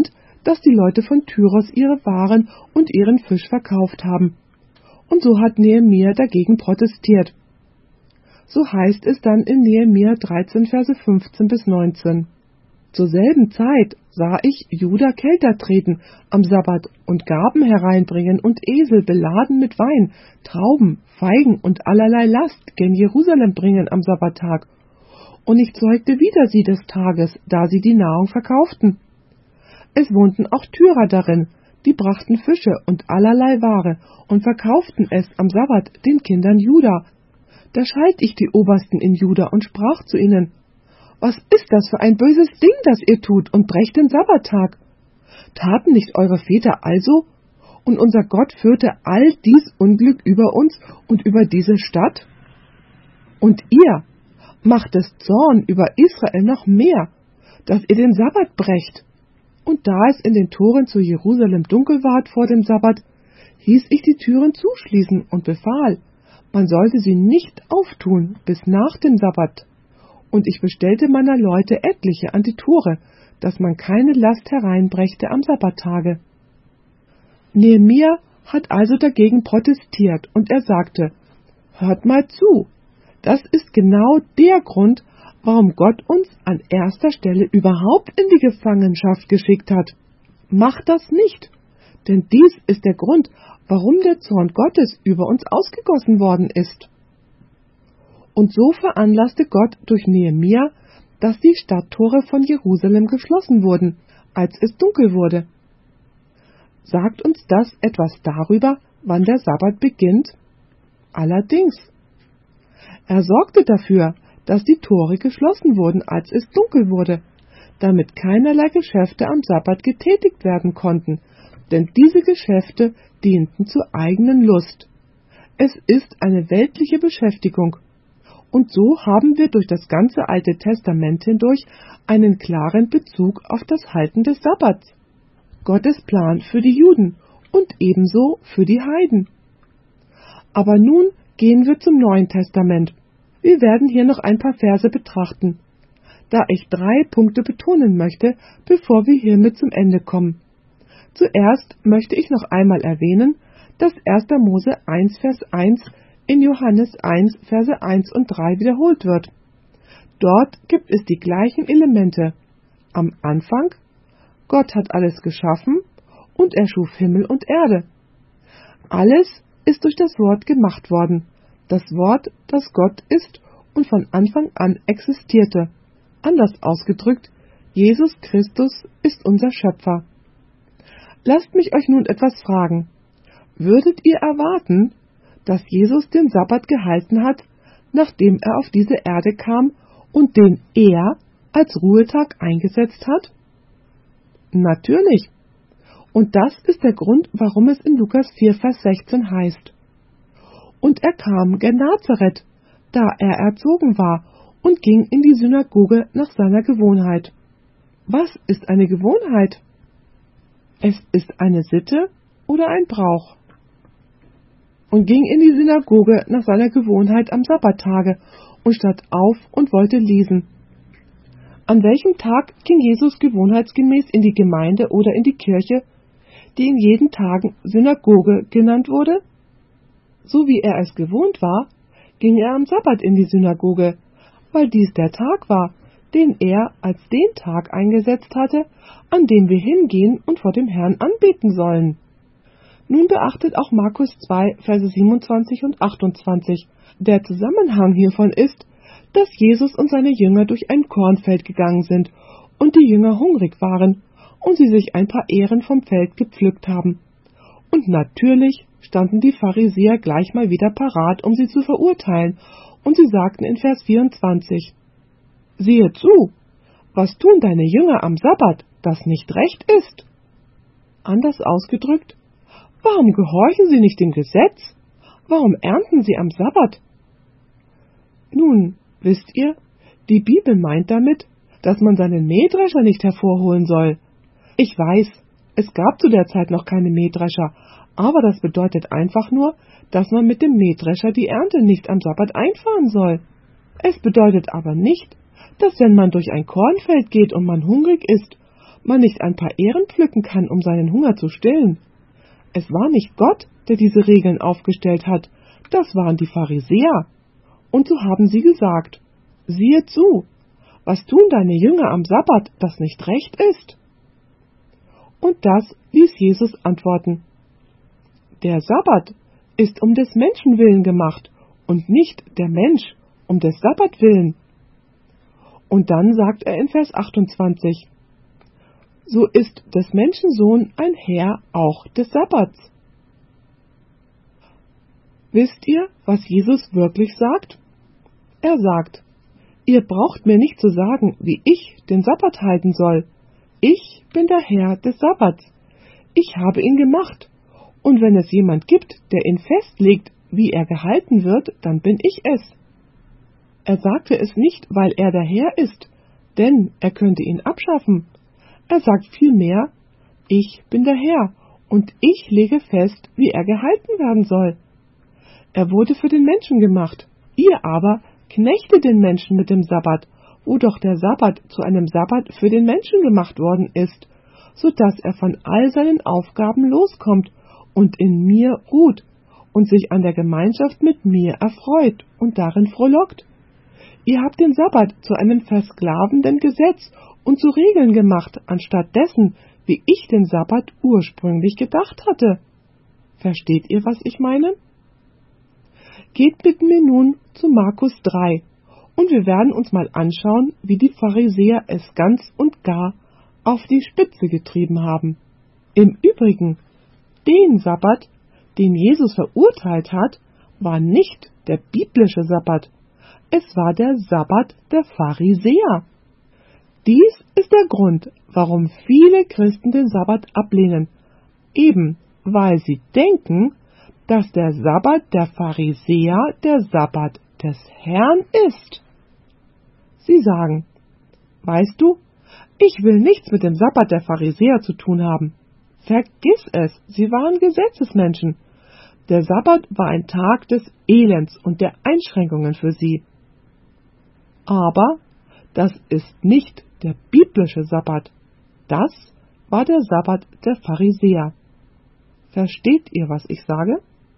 dass die Leute von Tyros ihre Waren und ihren Fisch verkauft haben. Und so hat Nehemia dagegen protestiert. So heißt es dann in Nehemia 13, Verse 15 bis 19. Zur selben Zeit sah ich Juda Kelter treten am Sabbat und Gaben hereinbringen und Esel beladen mit Wein, Trauben, Feigen und allerlei Last gen Jerusalem bringen am Sabbattag. Und ich zeugte wieder sie des Tages, da sie die Nahrung verkauften. Es wohnten auch Tyrer darin, die brachten Fische und allerlei Ware und verkauften es am Sabbat den Kindern Juda. Da schalt ich die Obersten in Juda und sprach zu ihnen: Was ist das für ein böses Ding, das ihr tut, und brecht den Sabbattag? Taten nicht eure Väter also? Und unser Gott führte all dies Unglück über uns und über diese Stadt? Und ihr macht es Zorn über Israel noch mehr, dass ihr den Sabbat brecht. Und da es in den Toren zu Jerusalem dunkel ward vor dem Sabbat, hieß ich die Türen zuschließen und befahl, man sollte sie nicht auftun bis nach dem Sabbat. Und ich bestellte meiner Leute etliche an die Tore, dass man keine Last hereinbrächte am Sabbattage. Nehemia hat also dagegen protestiert, und er sagte: Hört mal zu, das ist genau der Grund, warum Gott uns an erster Stelle überhaupt in die Gefangenschaft geschickt hat. Macht das nicht, denn dies ist der Grund, warum der Zorn Gottes über uns ausgegossen worden ist. Und so veranlasste Gott durch Nehemia, dass die Stadttore von Jerusalem geschlossen wurden, als es dunkel wurde. Sagt uns das etwas darüber, wann der Sabbat beginnt? Allerdings. Er sorgte dafür, dass die Tore geschlossen wurden, als es dunkel wurde, damit keinerlei Geschäfte am Sabbat getätigt werden konnten, denn diese Geschäfte dienten zur eigenen Lust. Es ist eine weltliche Beschäftigung. Und so haben wir durch das ganze Alte Testament hindurch einen klaren Bezug auf das Halten des Sabbats. Gottes Plan für die Juden und ebenso für die Heiden. Aber nun gehen wir zum Neuen Testament. Wir werden hier noch ein paar Verse betrachten, da ich 3 Punkte betonen möchte, bevor wir hiermit zum Ende kommen. Zuerst möchte ich noch einmal erwähnen, dass 1. Mose 1, Vers 1 in Johannes 1, Verse 1 und 3 wiederholt wird. Dort gibt es die gleichen Elemente. Am Anfang: Gott hat alles geschaffen und er schuf Himmel und Erde. Alles ist durch das Wort gemacht worden. Das Wort, das Gott ist und von Anfang an existierte. Anders ausgedrückt, Jesus Christus ist unser Schöpfer. Lasst mich euch nun etwas fragen. Würdet ihr erwarten, dass Jesus den Sabbat gehalten hat, nachdem er auf diese Erde kam und den er als Ruhetag eingesetzt hat? Natürlich. Und das ist der Grund, warum es in Lukas 4, Vers 16 heißt: Und er kam gen Nazareth, da er erzogen war, und ging in die Synagoge nach seiner Gewohnheit. Was ist eine Gewohnheit? Es ist eine Sitte oder ein Brauch. Und ging in die Synagoge nach seiner Gewohnheit am Sabbattage und stand auf und wollte lesen. An welchem Tag ging Jesus gewohnheitsgemäß in die Gemeinde oder in die Kirche, die in jeden Tagen Synagoge genannt wurde? So wie er es gewohnt war, ging er am Sabbat in die Synagoge, weil dies der Tag war, den er als den Tag eingesetzt hatte, an dem wir hingehen und vor dem Herrn anbeten sollen. Nun beachtet auch Markus 2, Verse 27 und 28. Der Zusammenhang hiervon ist, dass Jesus und seine Jünger durch ein Kornfeld gegangen sind und die Jünger hungrig waren und sie sich ein paar Ähren vom Feld gepflückt haben. Und natürlich standen die Pharisäer gleich mal wieder parat, um sie zu verurteilen, und sie sagten in Vers 24: Siehe zu, was tun deine Jünger am Sabbat, das nicht recht ist? Anders ausgedrückt: Warum gehorchen sie nicht dem Gesetz? Warum ernten sie am Sabbat? Nun, wisst ihr, die Bibel meint damit, dass man seinen Mähdrescher nicht hervorholen soll. Ich weiß, es gab zu der Zeit noch keine Mähdrescher, aber das bedeutet einfach nur, dass man mit dem Mähdrescher die Ernte nicht am Sabbat einfahren soll. Es bedeutet aber nicht, dass wenn man durch ein Kornfeld geht und man hungrig ist, man nicht ein paar Ähren pflücken kann, um seinen Hunger zu stillen. Es war nicht Gott, der diese Regeln aufgestellt hat, das waren die Pharisäer. Und so haben sie gesagt: Siehe zu, was tun deine Jünger am Sabbat, das nicht recht ist? Und das ließ Jesus antworten: Der Sabbat ist um des Menschen willen gemacht und nicht der Mensch um des Sabbat willen. Und dann sagt er in Vers 28: So ist des Menschen Sohn ein Herr auch des Sabbats. Wisst ihr, was Jesus wirklich sagt? Er sagt: Ihr braucht mir nicht zu sagen, wie ich den Sabbat halten soll. Ich bin der Herr des Sabbats. Ich habe ihn gemacht. Und wenn es jemand gibt, der ihn festlegt, wie er gehalten wird, dann bin ich es. Er sagte es nicht, weil er der Herr ist, denn er könnte ihn abschaffen. Er sagt vielmehr: Ich bin der Herr und ich lege fest, wie er gehalten werden soll. Er wurde für den Menschen gemacht. Ihr aber knechtet den Menschen mit dem Sabbat, wo doch der Sabbat zu einem Sabbat für den Menschen gemacht worden ist, so dass er von all seinen Aufgaben loskommt und in mir ruht und sich an der Gemeinschaft mit mir erfreut und darin frohlockt. Ihr habt den Sabbat zu einem versklavenden Gesetz und zu Regeln gemacht, anstatt dessen, wie ich den Sabbat ursprünglich gedacht hatte. Versteht ihr, was ich meine? Geht mit mir nun zu Markus 3 und wir werden uns mal anschauen, wie die Pharisäer es ganz und gar auf die Spitze getrieben haben. Im Übrigen, den Sabbat, den Jesus verurteilt hat, war nicht der biblische Sabbat. Es war der Sabbat der Pharisäer. Dies ist der Grund, warum viele Christen den Sabbat ablehnen, eben weil sie denken, dass der Sabbat der Pharisäer der Sabbat des Herrn ist. Sie sagen: Weißt du, ich will nichts mit dem Sabbat der Pharisäer zu tun haben. Vergiss es, sie waren Gesetzesmenschen. Der Sabbat war ein Tag des Elends und der Einschränkungen für sie. Aber das ist nicht der biblische Sabbat. Das war der Sabbat der Pharisäer. Versteht ihr, was ich sage?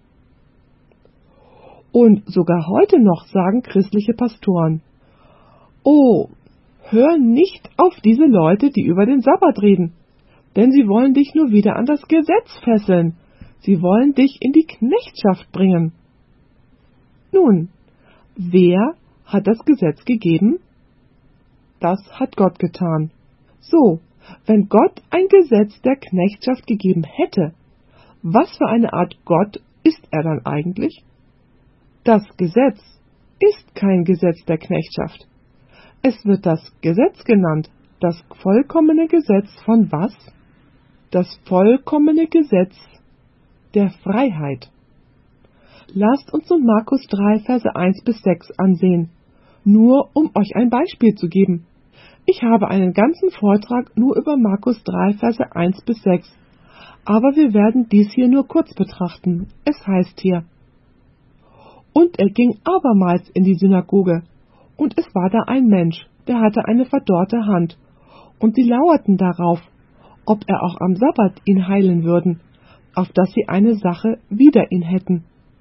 Und sogar heute noch sagen christliche Pastoren: Oh, hör nicht auf diese Leute, die über den Sabbat reden, denn sie wollen dich nur wieder an das Gesetz fesseln. Sie wollen dich in die Knechtschaft bringen. Nun, wer hat das Gesetz gegeben? Das hat Gott getan. So, wenn Gott ein Gesetz der Knechtschaft gegeben hätte, was für eine Art Gott ist er dann eigentlich? Das Gesetz ist kein Gesetz der Knechtschaft. Es wird das Gesetz genannt, das vollkommene Gesetz von was? Das vollkommene Gesetz der Freiheit. Lasst uns nun Markus 3, Verse 1 bis 6 ansehen, nur um euch ein Beispiel zu geben. Ich habe einen ganzen Vortrag nur über Markus 3, Verse 1 bis 6, aber wir werden dies hier nur kurz betrachten. Es heißt hier: Und er ging abermals in die Synagoge, und es war da ein Mensch, der hatte eine verdorrte Hand, und sie lauerten darauf, ob er auch am Sabbat ihn heilen würden, auf dass sie eine Sache wider ihn hätten.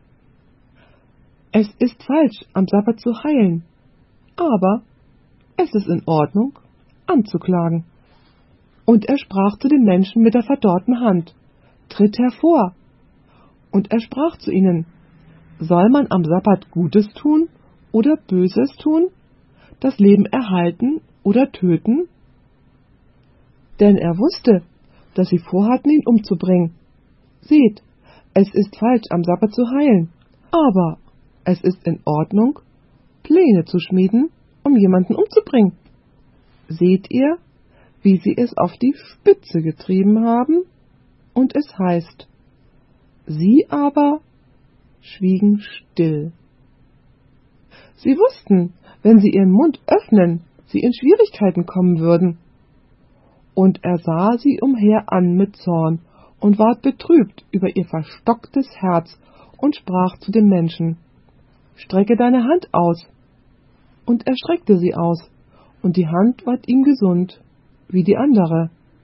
Es ist falsch, am Sabbat zu heilen, aber es ist in Ordnung, anzuklagen. Und er sprach zu den Menschen mit der verdorrten Hand: Tritt hervor. Und er sprach zu ihnen: Soll man am Sabbat Gutes tun oder Böses tun, das Leben erhalten oder töten? Denn er wusste, dass sie vorhatten, ihn umzubringen. Seht, es ist falsch, am Sabbat zu heilen, aber es ist in Ordnung, Pläne zu schmieden, um jemanden umzubringen. Seht ihr, wie sie es auf die Spitze getrieben haben? Und es heißt: Sie aber schwiegen still. Sie wussten, wenn sie ihren Mund öffnen, sie in Schwierigkeiten kommen würden. Und er sah sie umher an mit Zorn und ward betrübt über ihr verstocktes Herz und sprach zu dem Menschen: Strecke deine Hand aus. Und er streckte sie aus, und die Hand ward ihm gesund, wie die andere,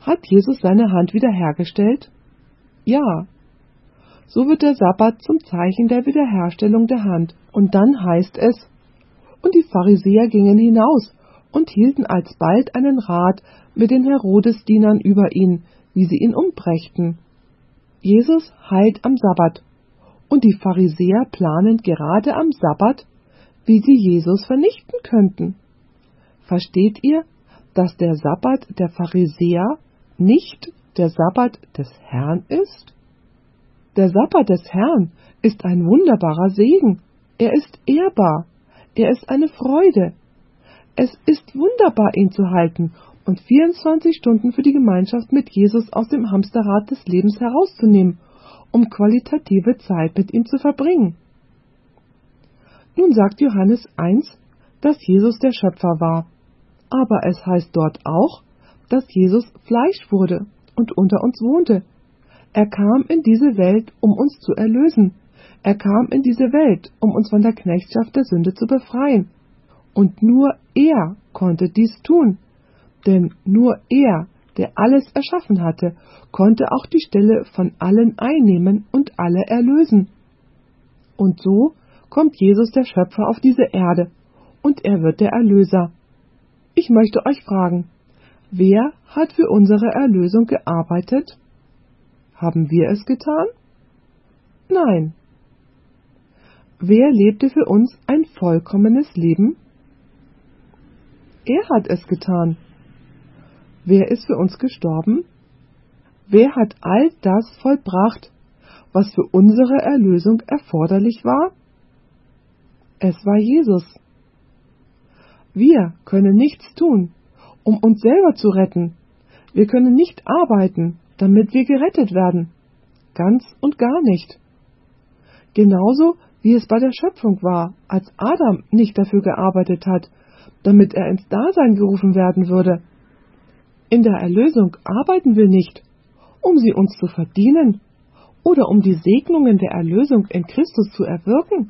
Hat Jesus seine Hand wiederhergestellt? Ja. So wird der Sabbat zum Zeichen der Wiederherstellung der Hand. Und dann heißt es: Und die Pharisäer gingen hinaus und hielten alsbald einen Rat mit den Herodesdienern über ihn, wie sie ihn umbrächten. Jesus heilt am Sabbat, und die Pharisäer planen gerade am Sabbat, wie sie Jesus vernichten könnten. Versteht ihr, dass der Sabbat der Pharisäer nicht der Sabbat des Herrn ist? Der Sabbat des Herrn ist ein wunderbarer Segen. Er ist ehrbar. Er ist eine Freude. Es ist wunderbar, ihn zu halten und 24 Stunden für die Gemeinschaft mit Jesus aus dem Hamsterrad des Lebens herauszunehmen, um qualitative Zeit mit ihm zu verbringen. Nun sagt Johannes 1, dass Jesus der Schöpfer war. Aber es heißt dort auch, dass Jesus Fleisch wurde und unter uns wohnte. Er kam in diese Welt, um uns zu erlösen. Er kam in diese Welt, um uns von der Knechtschaft der Sünde zu befreien. Und nur er konnte dies tun. Denn nur er, der alles erschaffen hatte, konnte auch die Stelle von allen einnehmen und alle erlösen. Und so kommt Jesus der Schöpfer auf diese Erde, und er wird der Erlöser. Ich möchte euch fragen, wer hat für unsere Erlösung gearbeitet? Haben wir es getan? Nein. Wer lebte für uns ein vollkommenes Leben? Er hat es getan. Wer ist für uns gestorben? Wer hat all das vollbracht, was für unsere Erlösung erforderlich war? Es war Jesus. Wir können nichts tun, um uns selber zu retten. Wir können nicht arbeiten, damit wir gerettet werden. Ganz und gar nicht. Genauso wie es bei der Schöpfung war, als Adam nicht dafür gearbeitet hat, damit er ins Dasein gerufen werden würde. In der Erlösung arbeiten wir nicht, um sie uns zu verdienen oder um die Segnungen der Erlösung in Christus zu erwirken.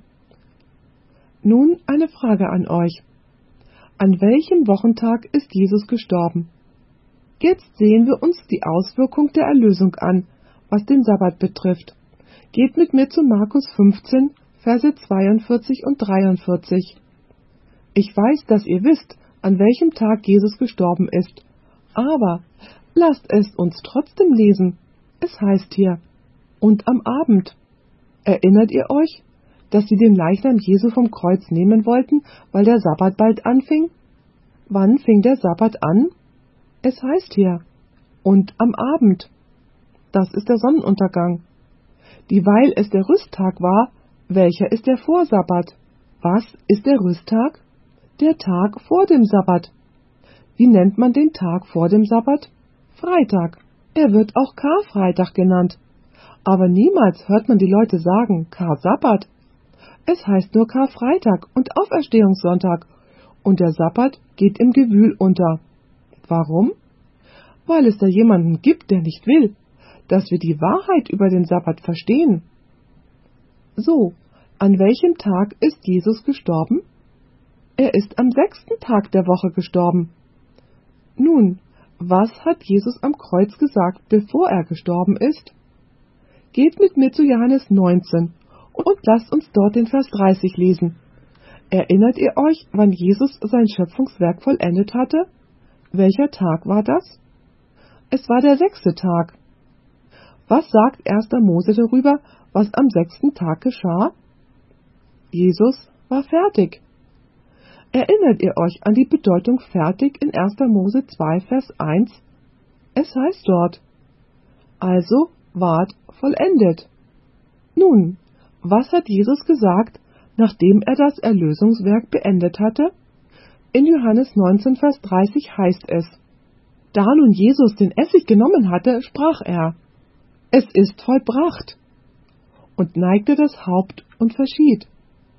Nun eine Frage an euch. An welchem Wochentag ist Jesus gestorben? Jetzt sehen wir uns die Auswirkung der Erlösung an, was den Sabbat betrifft. Geht mit mir zu Markus 15, Verse 42 und 43. Ich weiß, dass ihr wisst, an welchem Tag Jesus gestorben ist, aber lasst es uns trotzdem lesen. Es heißt hier: Und am Abend. Erinnert ihr euch, dass sie den Leichnam Jesu vom Kreuz nehmen wollten, weil der Sabbat bald anfing? Wann fing der Sabbat an? Es heißt hier: Und am Abend. Das ist der Sonnenuntergang. Dieweil es der Rüsttag war, welcher ist der Vorsabbat? Was ist der Rüsttag? Der Tag vor dem Sabbat. Wie nennt man den Tag vor dem Sabbat? Freitag. Er wird auch Karfreitag genannt. Aber niemals hört man die Leute sagen Kar-Sabbat. Es heißt nur Karfreitag und Auferstehungssonntag. Und der Sabbat geht im Gewühl unter. Warum? Weil es da jemanden gibt, der nicht will, dass wir die Wahrheit über den Sabbat verstehen. So, an welchem Tag ist Jesus gestorben? Er ist am 6. Tag der Woche gestorben. Nun, was hat Jesus am Kreuz gesagt, bevor er gestorben ist? Geht mit mir zu Johannes 19 und lasst uns dort den Vers 30 lesen. Erinnert ihr euch, wann Jesus sein Schöpfungswerk vollendet hatte? Welcher Tag war das? Es war der 6. Tag. Was sagt 1. Mose darüber, was am 6. Tag geschah? Jesus war fertig. Erinnert ihr euch an die Bedeutung fertig in 1. Mose 2, Vers 1? Es heißt dort: Also ward vollendet. Nun, was hat Jesus gesagt, nachdem er das Erlösungswerk beendet hatte? In Johannes 19, Vers 30 heißt es: Da nun Jesus den Essig genommen hatte, sprach er: Es ist vollbracht, und neigte das Haupt und verschied.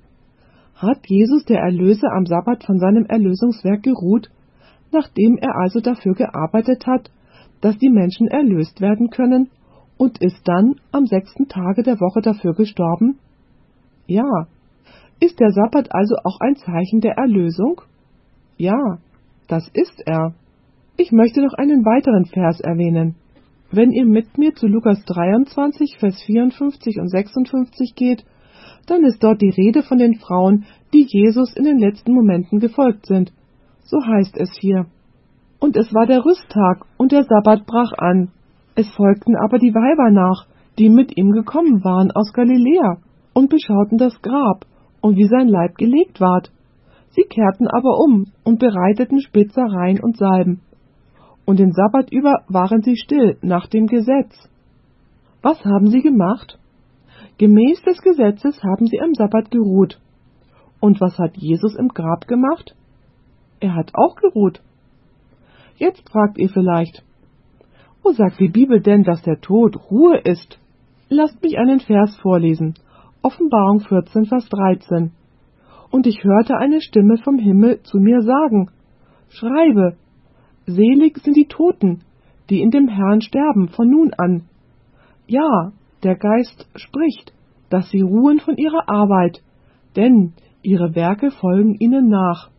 Hat Jesus der Erlöser am Sabbat von seinem Erlösungswerk geruht, nachdem er also dafür gearbeitet hat, dass die Menschen erlöst werden können, und ist dann am 6. Tage der Woche dafür gestorben? Ja. Ist der Sabbat also auch ein Zeichen der Erlösung? Ja, das ist er. Ich möchte noch einen weiteren Vers erwähnen. Wenn ihr mit mir zu Lukas 23, Vers 54 und 56 geht, dann ist dort die Rede von den Frauen, die Jesus in den letzten Momenten gefolgt sind. So heißt es hier. Und es war der Rüsttag, und der Sabbat brach an. Es folgten aber die Weiber nach, die mit ihm gekommen waren aus Galiläa, und beschauten das Grab, und wie sein Leib gelegt ward. Sie kehrten aber um und bereiteten Spitzereien und Salben. Und den Sabbat über waren sie still nach dem Gesetz. Was haben sie gemacht? Gemäß des Gesetzes haben sie am Sabbat geruht. Und was hat Jesus im Grab gemacht? Er hat auch geruht. Jetzt fragt ihr vielleicht, wo sagt die Bibel denn, dass der Tod Ruhe ist? Lasst mich einen Vers vorlesen. Offenbarung 14, Vers 13. Und ich hörte eine Stimme vom Himmel zu mir sagen, schreibe, selig sind die Toten, die in dem Herrn sterben von nun an. Ja, der Geist spricht, dass sie ruhen von ihrer Arbeit, denn ihre Werke folgen ihnen nach.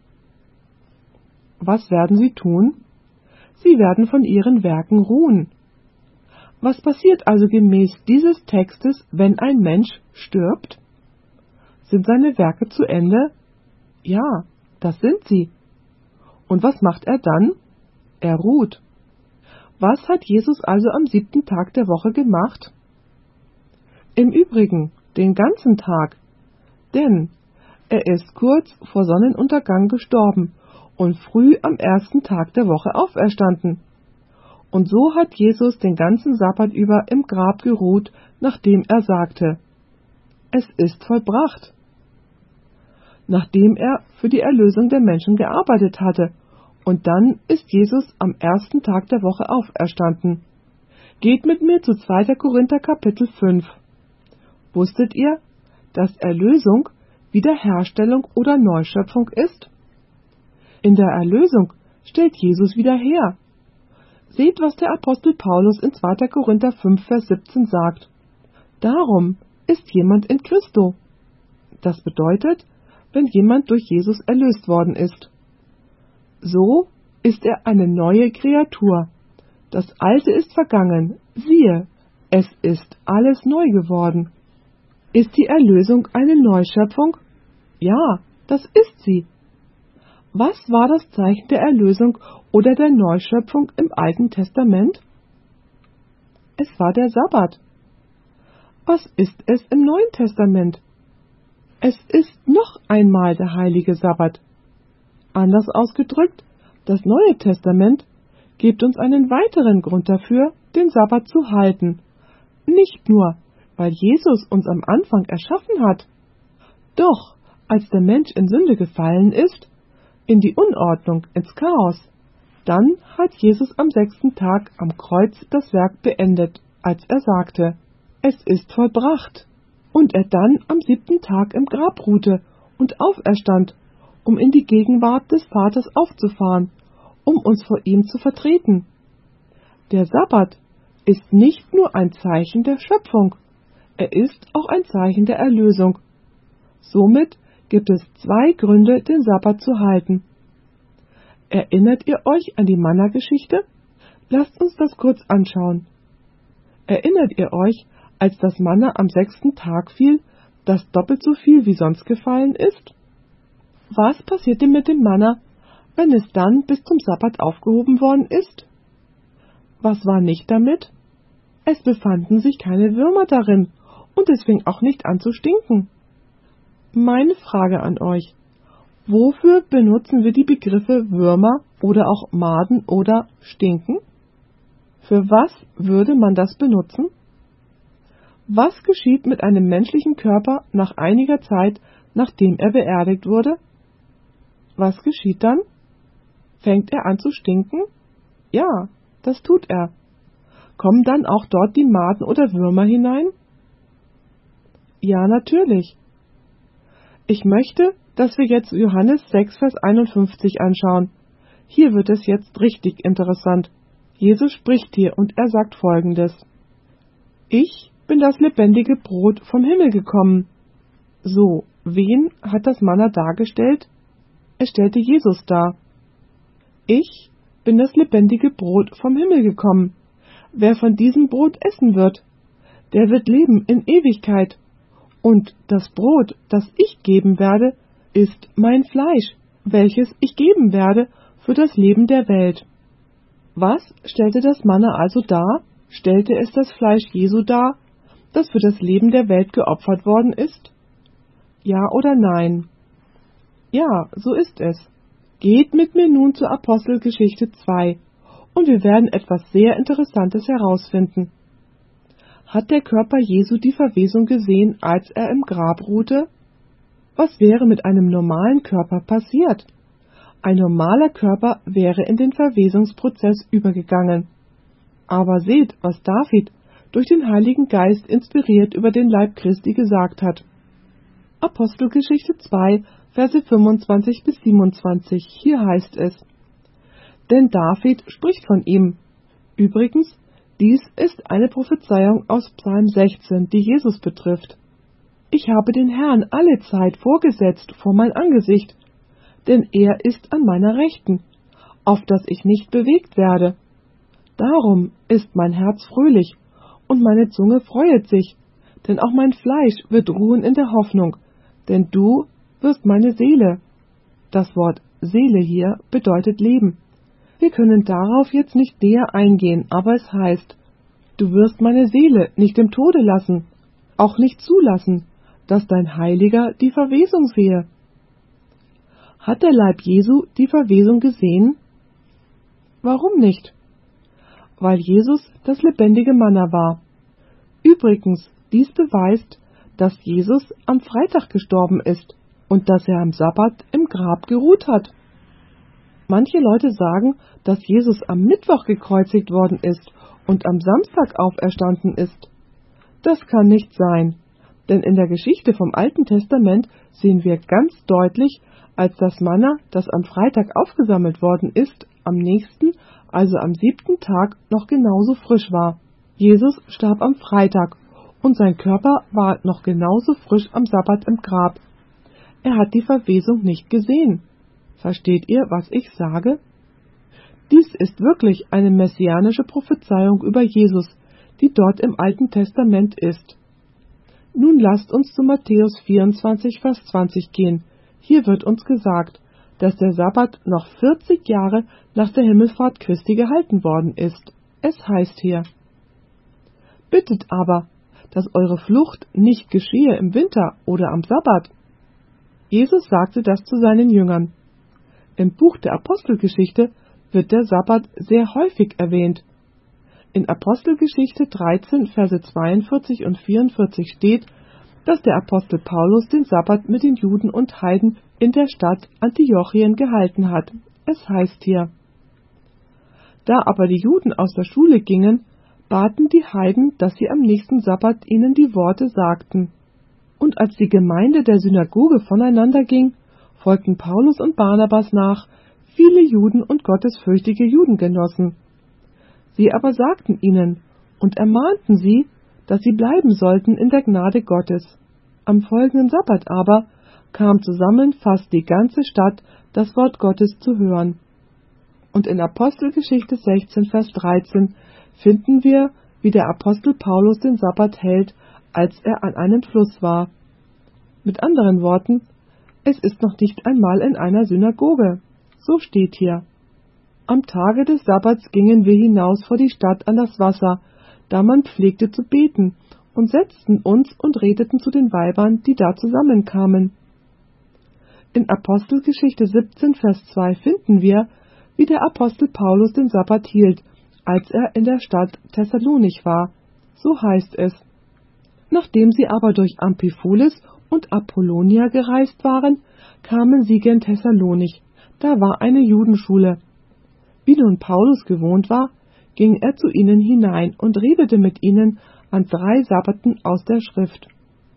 Was werden sie tun? Sie werden von ihren Werken ruhen. Was passiert also gemäß dieses Textes, wenn ein Mensch stirbt? Sind seine Werke zu Ende? Ja, das sind sie. Und was macht er dann? Er ruht. Was hat Jesus also am 7. Tag der Woche gemacht? Im Übrigen den ganzen Tag, denn er ist kurz vor Sonnenuntergang gestorben und früh am 1. Tag der Woche auferstanden. Und so hat Jesus den ganzen Sabbat über im Grab geruht, nachdem er sagte, es ist vollbracht. Nachdem er für die Erlösung der Menschen gearbeitet hatte, und dann ist Jesus am 1. Tag der Woche auferstanden. Geht mit mir zu 2. Korinther Kapitel 5. Wusstet ihr, dass Erlösung Wiederherstellung oder Neuschöpfung ist? In der Erlösung stellt Jesus wieder her. Seht, was der Apostel Paulus in 2. Korinther 5, Vers 17 sagt. Darum ist jemand in Christo. Das bedeutet, wenn jemand durch Jesus erlöst worden ist. So ist er eine neue Kreatur. Das Alte ist vergangen. Siehe, es ist alles neu geworden. Ist die Erlösung eine Neuschöpfung? Ja, das ist sie. Was war das Zeichen der Erlösung oder der Neuschöpfung im Alten Testament? Es war der Sabbat. Was ist es im Neuen Testament? Es ist noch einmal der heilige Sabbat. Anders ausgedrückt, das Neue Testament gibt uns einen weiteren Grund dafür, den Sabbat zu halten. Nicht nur, weil Jesus uns am Anfang erschaffen hat. Doch, als der Mensch in Sünde gefallen ist, in die Unordnung, ins Chaos, dann hat Jesus am 6. Tag am Kreuz das Werk beendet, als er sagte, es ist vollbracht. Und er dann am 7. Tag im Grab ruhte und auferstand, um in die Gegenwart des Vaters aufzufahren, um uns vor ihm zu vertreten. Der Sabbat ist nicht nur ein Zeichen der Schöpfung, er ist auch ein Zeichen der Erlösung. Somit gibt es 2 Gründe, den Sabbat zu halten. Erinnert ihr euch an die Manna-Geschichte? Lasst uns das kurz anschauen. Erinnert ihr euch, als das Manna am 6. Tag fiel, das doppelt so viel wie sonst gefallen ist? Was passierte mit dem Manna, wenn es dann bis zum Sabbat aufgehoben worden ist? Was war nicht damit? Es befanden sich keine Würmer darin und es fing auch nicht an zu stinken. Meine Frage an euch: Wofür benutzen wir die Begriffe Würmer oder auch Maden oder Stinken? Für was würde man das benutzen? Was geschieht mit einem menschlichen Körper nach einiger Zeit, nachdem er beerdigt wurde? Was geschieht dann? Fängt er an zu stinken? Ja, das tut er. Kommen dann auch dort die Maden oder Würmer hinein? Ja, natürlich. Ich möchte, dass wir jetzt Johannes 6, Vers 51 anschauen. Hier wird es jetzt richtig interessant. Jesus spricht hier und er sagt Folgendes: Ich bin das lebendige Brot vom Himmel gekommen. So, wen hat das Manna dargestellt? Es stellte Jesus dar. Ich bin das lebendige Brot vom Himmel gekommen. Wer von diesem Brot essen wird, der wird leben in Ewigkeit. Und das Brot, das ich geben werde, ist mein Fleisch, welches ich geben werde für das Leben der Welt. Was stellte das Manna also dar? Stellte es das Fleisch Jesu dar, das für das Leben der Welt geopfert worden ist? Ja oder nein? Ja, so ist es. Geht mit mir nun zur Apostelgeschichte 2 und wir werden etwas sehr Interessantes herausfinden. Hat der Körper Jesu die Verwesung gesehen, als er im Grab ruhte? Was wäre mit einem normalen Körper passiert? Ein normaler Körper wäre in den Verwesungsprozess übergegangen. Aber seht, was David durch den Heiligen Geist inspiriert über den Leib Christi gesagt hat. Apostelgeschichte 2, Verse 25 bis 27, hier heißt es: Denn David spricht von ihm. Übrigens, dies ist eine Prophezeiung aus Psalm 16, die Jesus betrifft. Ich habe den Herrn alle Zeit vorgesetzt vor mein Angesicht, denn er ist an meiner Rechten, auf dass ich nicht bewegt werde. Darum ist mein Herz fröhlich und meine Zunge freuet sich, denn auch mein Fleisch wird ruhen in der Hoffnung, denn du wirst meine Seele. Das Wort Seele hier bedeutet Leben. Wir können darauf jetzt nicht näher eingehen, aber es heißt, du wirst meine Seele nicht im Tode lassen, auch nicht zulassen, dass dein Heiliger die Verwesung sehe. Hat der Leib Jesu die Verwesung gesehen? Warum nicht? Weil Jesus das lebendige Manna war. Übrigens, dies beweist, dass Jesus am Freitag gestorben ist und dass er am Sabbat im Grab geruht hat. Manche Leute sagen, dass Jesus am Mittwoch gekreuzigt worden ist und am Samstag auferstanden ist. Das kann nicht sein, denn in der Geschichte vom Alten Testament sehen wir ganz deutlich, als das Manna, das am Freitag aufgesammelt worden ist, am nächsten, also am 7. Tag, noch genauso frisch war. Jesus starb am Freitag und sein Körper war noch genauso frisch am Sabbat im Grab. Er hat die Verwesung nicht gesehen. Versteht ihr, was ich sage? Dies ist wirklich eine messianische Prophezeiung über Jesus, die dort im Alten Testament ist. Nun lasst uns zu Matthäus 24, Vers 20 gehen. Hier wird uns gesagt, dass der Sabbat noch 40 Jahre nach der Himmelfahrt Christi gehalten worden ist. Es heißt hier: Bittet aber, dass eure Flucht nicht geschehe im Winter oder am Sabbat. Jesus sagte das zu seinen Jüngern. Im Buch der Apostelgeschichte wird der Sabbat sehr häufig erwähnt. In Apostelgeschichte 13, Verse 42 und 44 steht, dass der Apostel Paulus den Sabbat mit den Juden und Heiden in der Stadt Antiochien gehalten hat. Es heißt hier: Da aber die Juden aus der Schule gingen, baten die Heiden, dass sie am nächsten Sabbat ihnen die Worte sagten. Und als die Gemeinde der Synagoge voneinander ging, folgten Paulus und Barnabas nach, viele Juden und gottesfürchtige Judengenossen. Sie aber sagten ihnen und ermahnten sie, dass sie bleiben sollten in der Gnade Gottes. Am folgenden Sabbat aber kam zusammen fast die ganze Stadt, das Wort Gottes zu hören. Und in Apostelgeschichte 16, Vers 13 finden wir, wie der Apostel Paulus den Sabbat hält, als er an einem Fluss war. Mit anderen Worten, es ist noch nicht einmal in einer Synagoge. So steht hier: Am Tage des Sabbats gingen wir hinaus vor die Stadt an das Wasser, da man pflegte zu beten, und setzten uns und redeten zu den Weibern, die da zusammenkamen. In Apostelgeschichte 17, Vers 2 finden wir, wie der Apostel Paulus den Sabbat hielt, als er in der Stadt Thessalonich war. So heißt es: Nachdem sie aber durch Amphipolis und Apollonia gereist waren, kamen sie gen Thessalonich. Da war eine Judenschule. Wie nun Paulus gewohnt war, ging er zu ihnen hinein und redete mit ihnen an 3 Sabbaten aus der Schrift.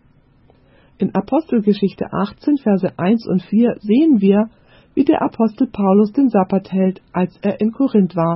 In Apostelgeschichte 18, Verse 1 und 4 sehen wir, wie der Apostel Paulus den Sabbat hält, als er in Korinth war.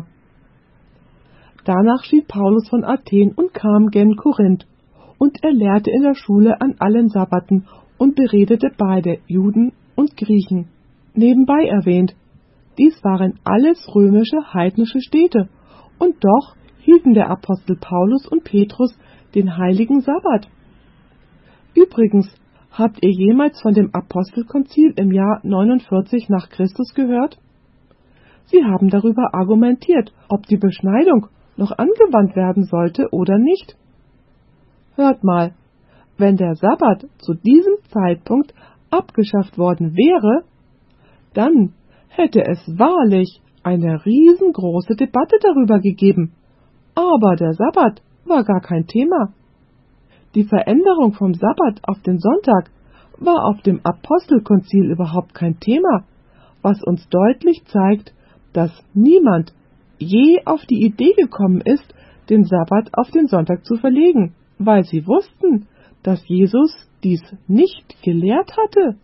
Danach schied Paulus von Athen und kam gen Korinth, und er lehrte in der Schule an allen Sabbaten und beredete beide, Juden und Griechen. Nebenbei erwähnt, Dies waren alles römische, heidnische Städte, und doch hielten der Apostel Paulus und Petrus den heiligen Sabbat. Übrigens, habt ihr jemals von dem Apostelkonzil im Jahr 49 nach Christus gehört? Sie haben darüber argumentiert, ob die Beschneidung noch angewandt werden sollte oder nicht. Hört mal, wenn der Sabbat zu diesem Zeitpunkt abgeschafft worden wäre, dann hätte es wahrlich eine riesengroße Debatte darüber gegeben. Aber der Sabbat war gar kein Thema. Die Veränderung vom Sabbat auf den Sonntag war auf dem Apostelkonzil überhaupt kein Thema, was uns deutlich zeigt, dass niemand je auf die Idee gekommen ist, den Sabbat auf den Sonntag zu verlegen, weil sie wussten, dass Jesus dies nicht gelehrt hatte.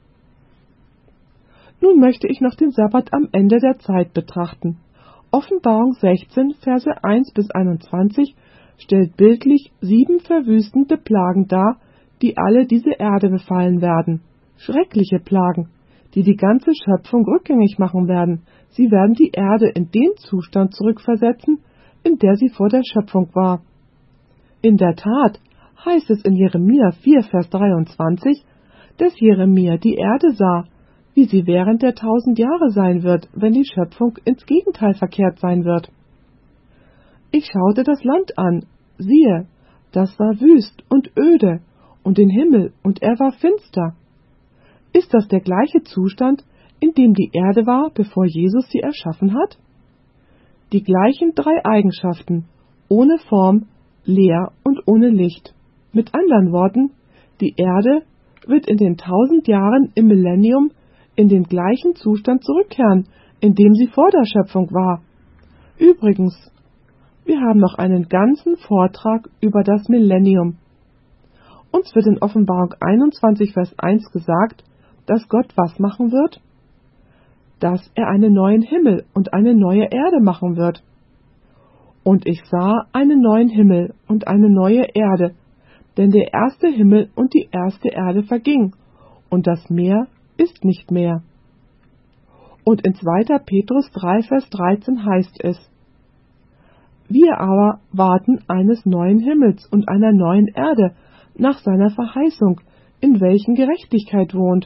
Nun möchte ich noch den Sabbat am Ende der Zeit betrachten. Offenbarung 16, Verse 1 bis 21 stellt bildlich 7 verwüstende Plagen dar, die alle diese Erde befallen werden. Schreckliche Plagen, die die ganze Schöpfung rückgängig machen werden. Sie werden die Erde in den Zustand zurückversetzen, in der sie vor der Schöpfung war. In der Tat heißt es in Jeremia 4, Vers 23, dass Jeremia die Erde sah, wie sie während der 1000 Jahre sein wird, wenn die Schöpfung ins Gegenteil verkehrt sein wird. Ich schaute das Land an, siehe, das war wüst und öde, und den Himmel, und er war finster. Ist das der gleiche Zustand, in dem die Erde war, bevor Jesus sie erschaffen hat? Die gleichen 3 Eigenschaften, ohne Form, leer und ohne Licht. Mit anderen Worten, die Erde wird in den 1000 Jahren im Millennium in den gleichen Zustand zurückkehren, in dem sie vor der Schöpfung war. Übrigens, wir haben noch einen ganzen Vortrag über das Millennium. Uns wird in Offenbarung 21, Vers 1 gesagt, dass Gott was machen wird? Dass er einen neuen Himmel und eine neue Erde machen wird. Und ich sah einen neuen Himmel und eine neue Erde, denn der erste Himmel und die erste Erde verging, und das Meer ist nicht mehr. Und in 2. Petrus 3, Vers 13 heißt es: Wir aber warten eines neuen Himmels und einer neuen Erde nach seiner Verheißung, in welchen Gerechtigkeit wohnt.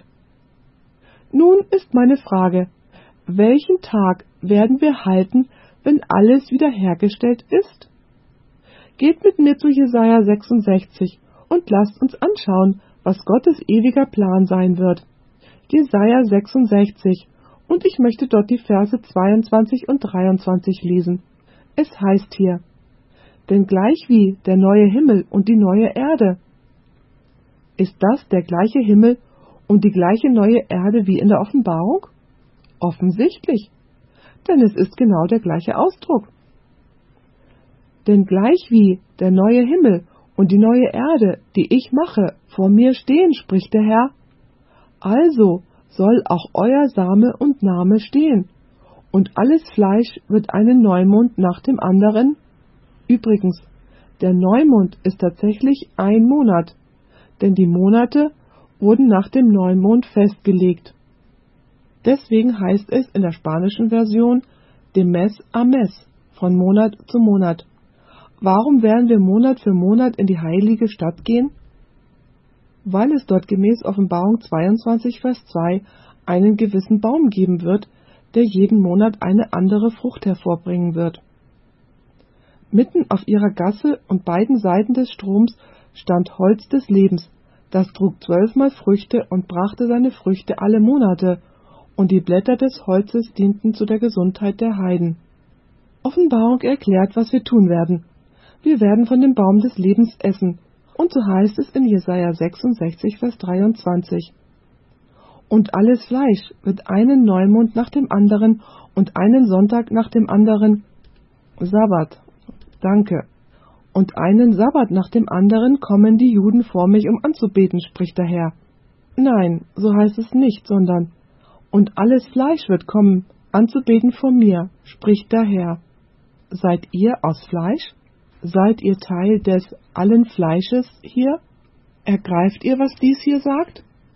Nun ist meine Frage, welchen Tag werden wir halten, wenn alles wiederhergestellt ist? Geht mit mir zu Jesaja 66 und lasst uns anschauen, was Gottes ewiger Plan sein wird. Jesaja 66, und ich möchte dort die Verse 22 und 23 lesen. Es heißt hier: Denn gleichwie der neue Himmel und die neue Erde. Ist das der gleiche Himmel und die gleiche neue Erde wie in der Offenbarung? Offensichtlich, denn es ist genau der gleiche Ausdruck. Denn gleichwie der neue Himmel und die neue Erde, die ich mache, vor mir stehen, spricht der Herr, also soll auch euer Same und Name stehen, und alles Fleisch wird einen Neumond nach dem anderen. Übrigens, der Neumond ist tatsächlich ein Monat, denn die Monate wurden nach dem Neumond festgelegt. Deswegen heißt es in der spanischen Version de mes a mes, von Monat zu Monat. Warum werden wir Monat für Monat in die heilige Stadt gehen? Weil es dort gemäß Offenbarung 22, Vers 2 einen gewissen Baum geben wird, der jeden Monat eine andere Frucht hervorbringen wird. Mitten auf ihrer Gasse und beiden Seiten des Stroms stand Holz des Lebens, das trug 12-mal Früchte und brachte seine Früchte alle Monate, und die Blätter des Holzes dienten zu der Gesundheit der Heiden. Offenbarung erklärt, was wir tun werden. Wir werden von dem Baum des Lebens essen, und so heißt es in Jesaja 66, Vers 23. Und alles Fleisch wird einen Neumond nach dem anderen und einen Sonntag nach dem anderen, Sabbat, danke, und einen Sabbat nach dem anderen kommen die Juden vor mich, um anzubeten, spricht der Herr. Nein, so heißt es nicht, sondern und alles Fleisch wird kommen, anzubeten vor mir, spricht der Herr. Seid ihr aus Fleisch? Seid ihr Teil des allen Fleisches hier? Ergreift ihr, was dies hier sagt?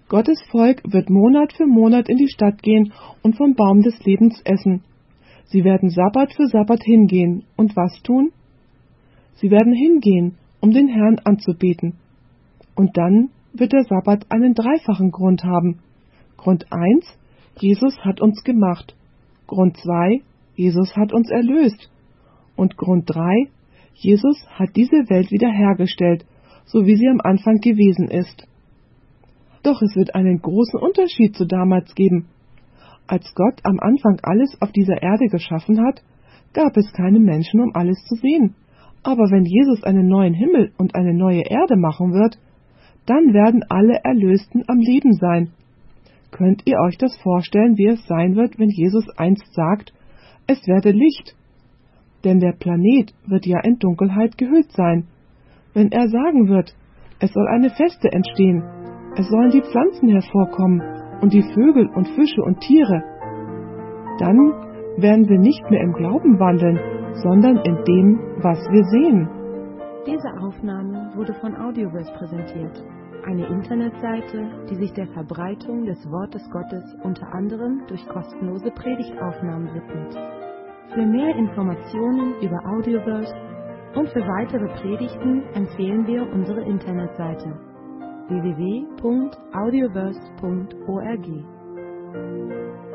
Gottes Volk wird Monat für Monat in die Stadt gehen und vom Baum des Lebens essen. Sie werden Sabbat für Sabbat hingehen. Und was tun? Sie werden hingehen, um den Herrn anzubeten. Und dann wird der Sabbat einen dreifachen Grund haben. Grund 1, Jesus hat uns gemacht. Grund 2, Jesus hat uns erlöst. Und Grund 3, Jesus hat diese Welt wiederhergestellt, so wie sie am Anfang gewesen ist. Doch es wird einen großen Unterschied zu damals geben. Als Gott am Anfang alles auf dieser Erde geschaffen hat, gab es keine Menschen, um alles zu sehen. Aber wenn Jesus einen neuen Himmel und eine neue Erde machen wird, dann werden alle Erlösten am Leben sein. Könnt ihr euch das vorstellen, wie es sein wird, wenn Jesus einst sagt, es werde Licht? Denn der Planet wird ja in Dunkelheit gehüllt sein. Wenn er sagen wird, es soll eine Feste entstehen, es sollen die Pflanzen hervorkommen und die Vögel und Fische und Tiere, dann werden wir nicht mehr im Glauben wandeln, sondern in dem, was wir sehen. Diese Aufnahme wurde von Audioverse präsentiert, eine Internetseite, die sich der Verbreitung des Wortes Gottes unter anderem durch kostenlose Predigtaufnahmen widmet. Für mehr Informationen über Audioverse und für weitere Predigten empfehlen wir unsere Internetseite www.audioverse.org.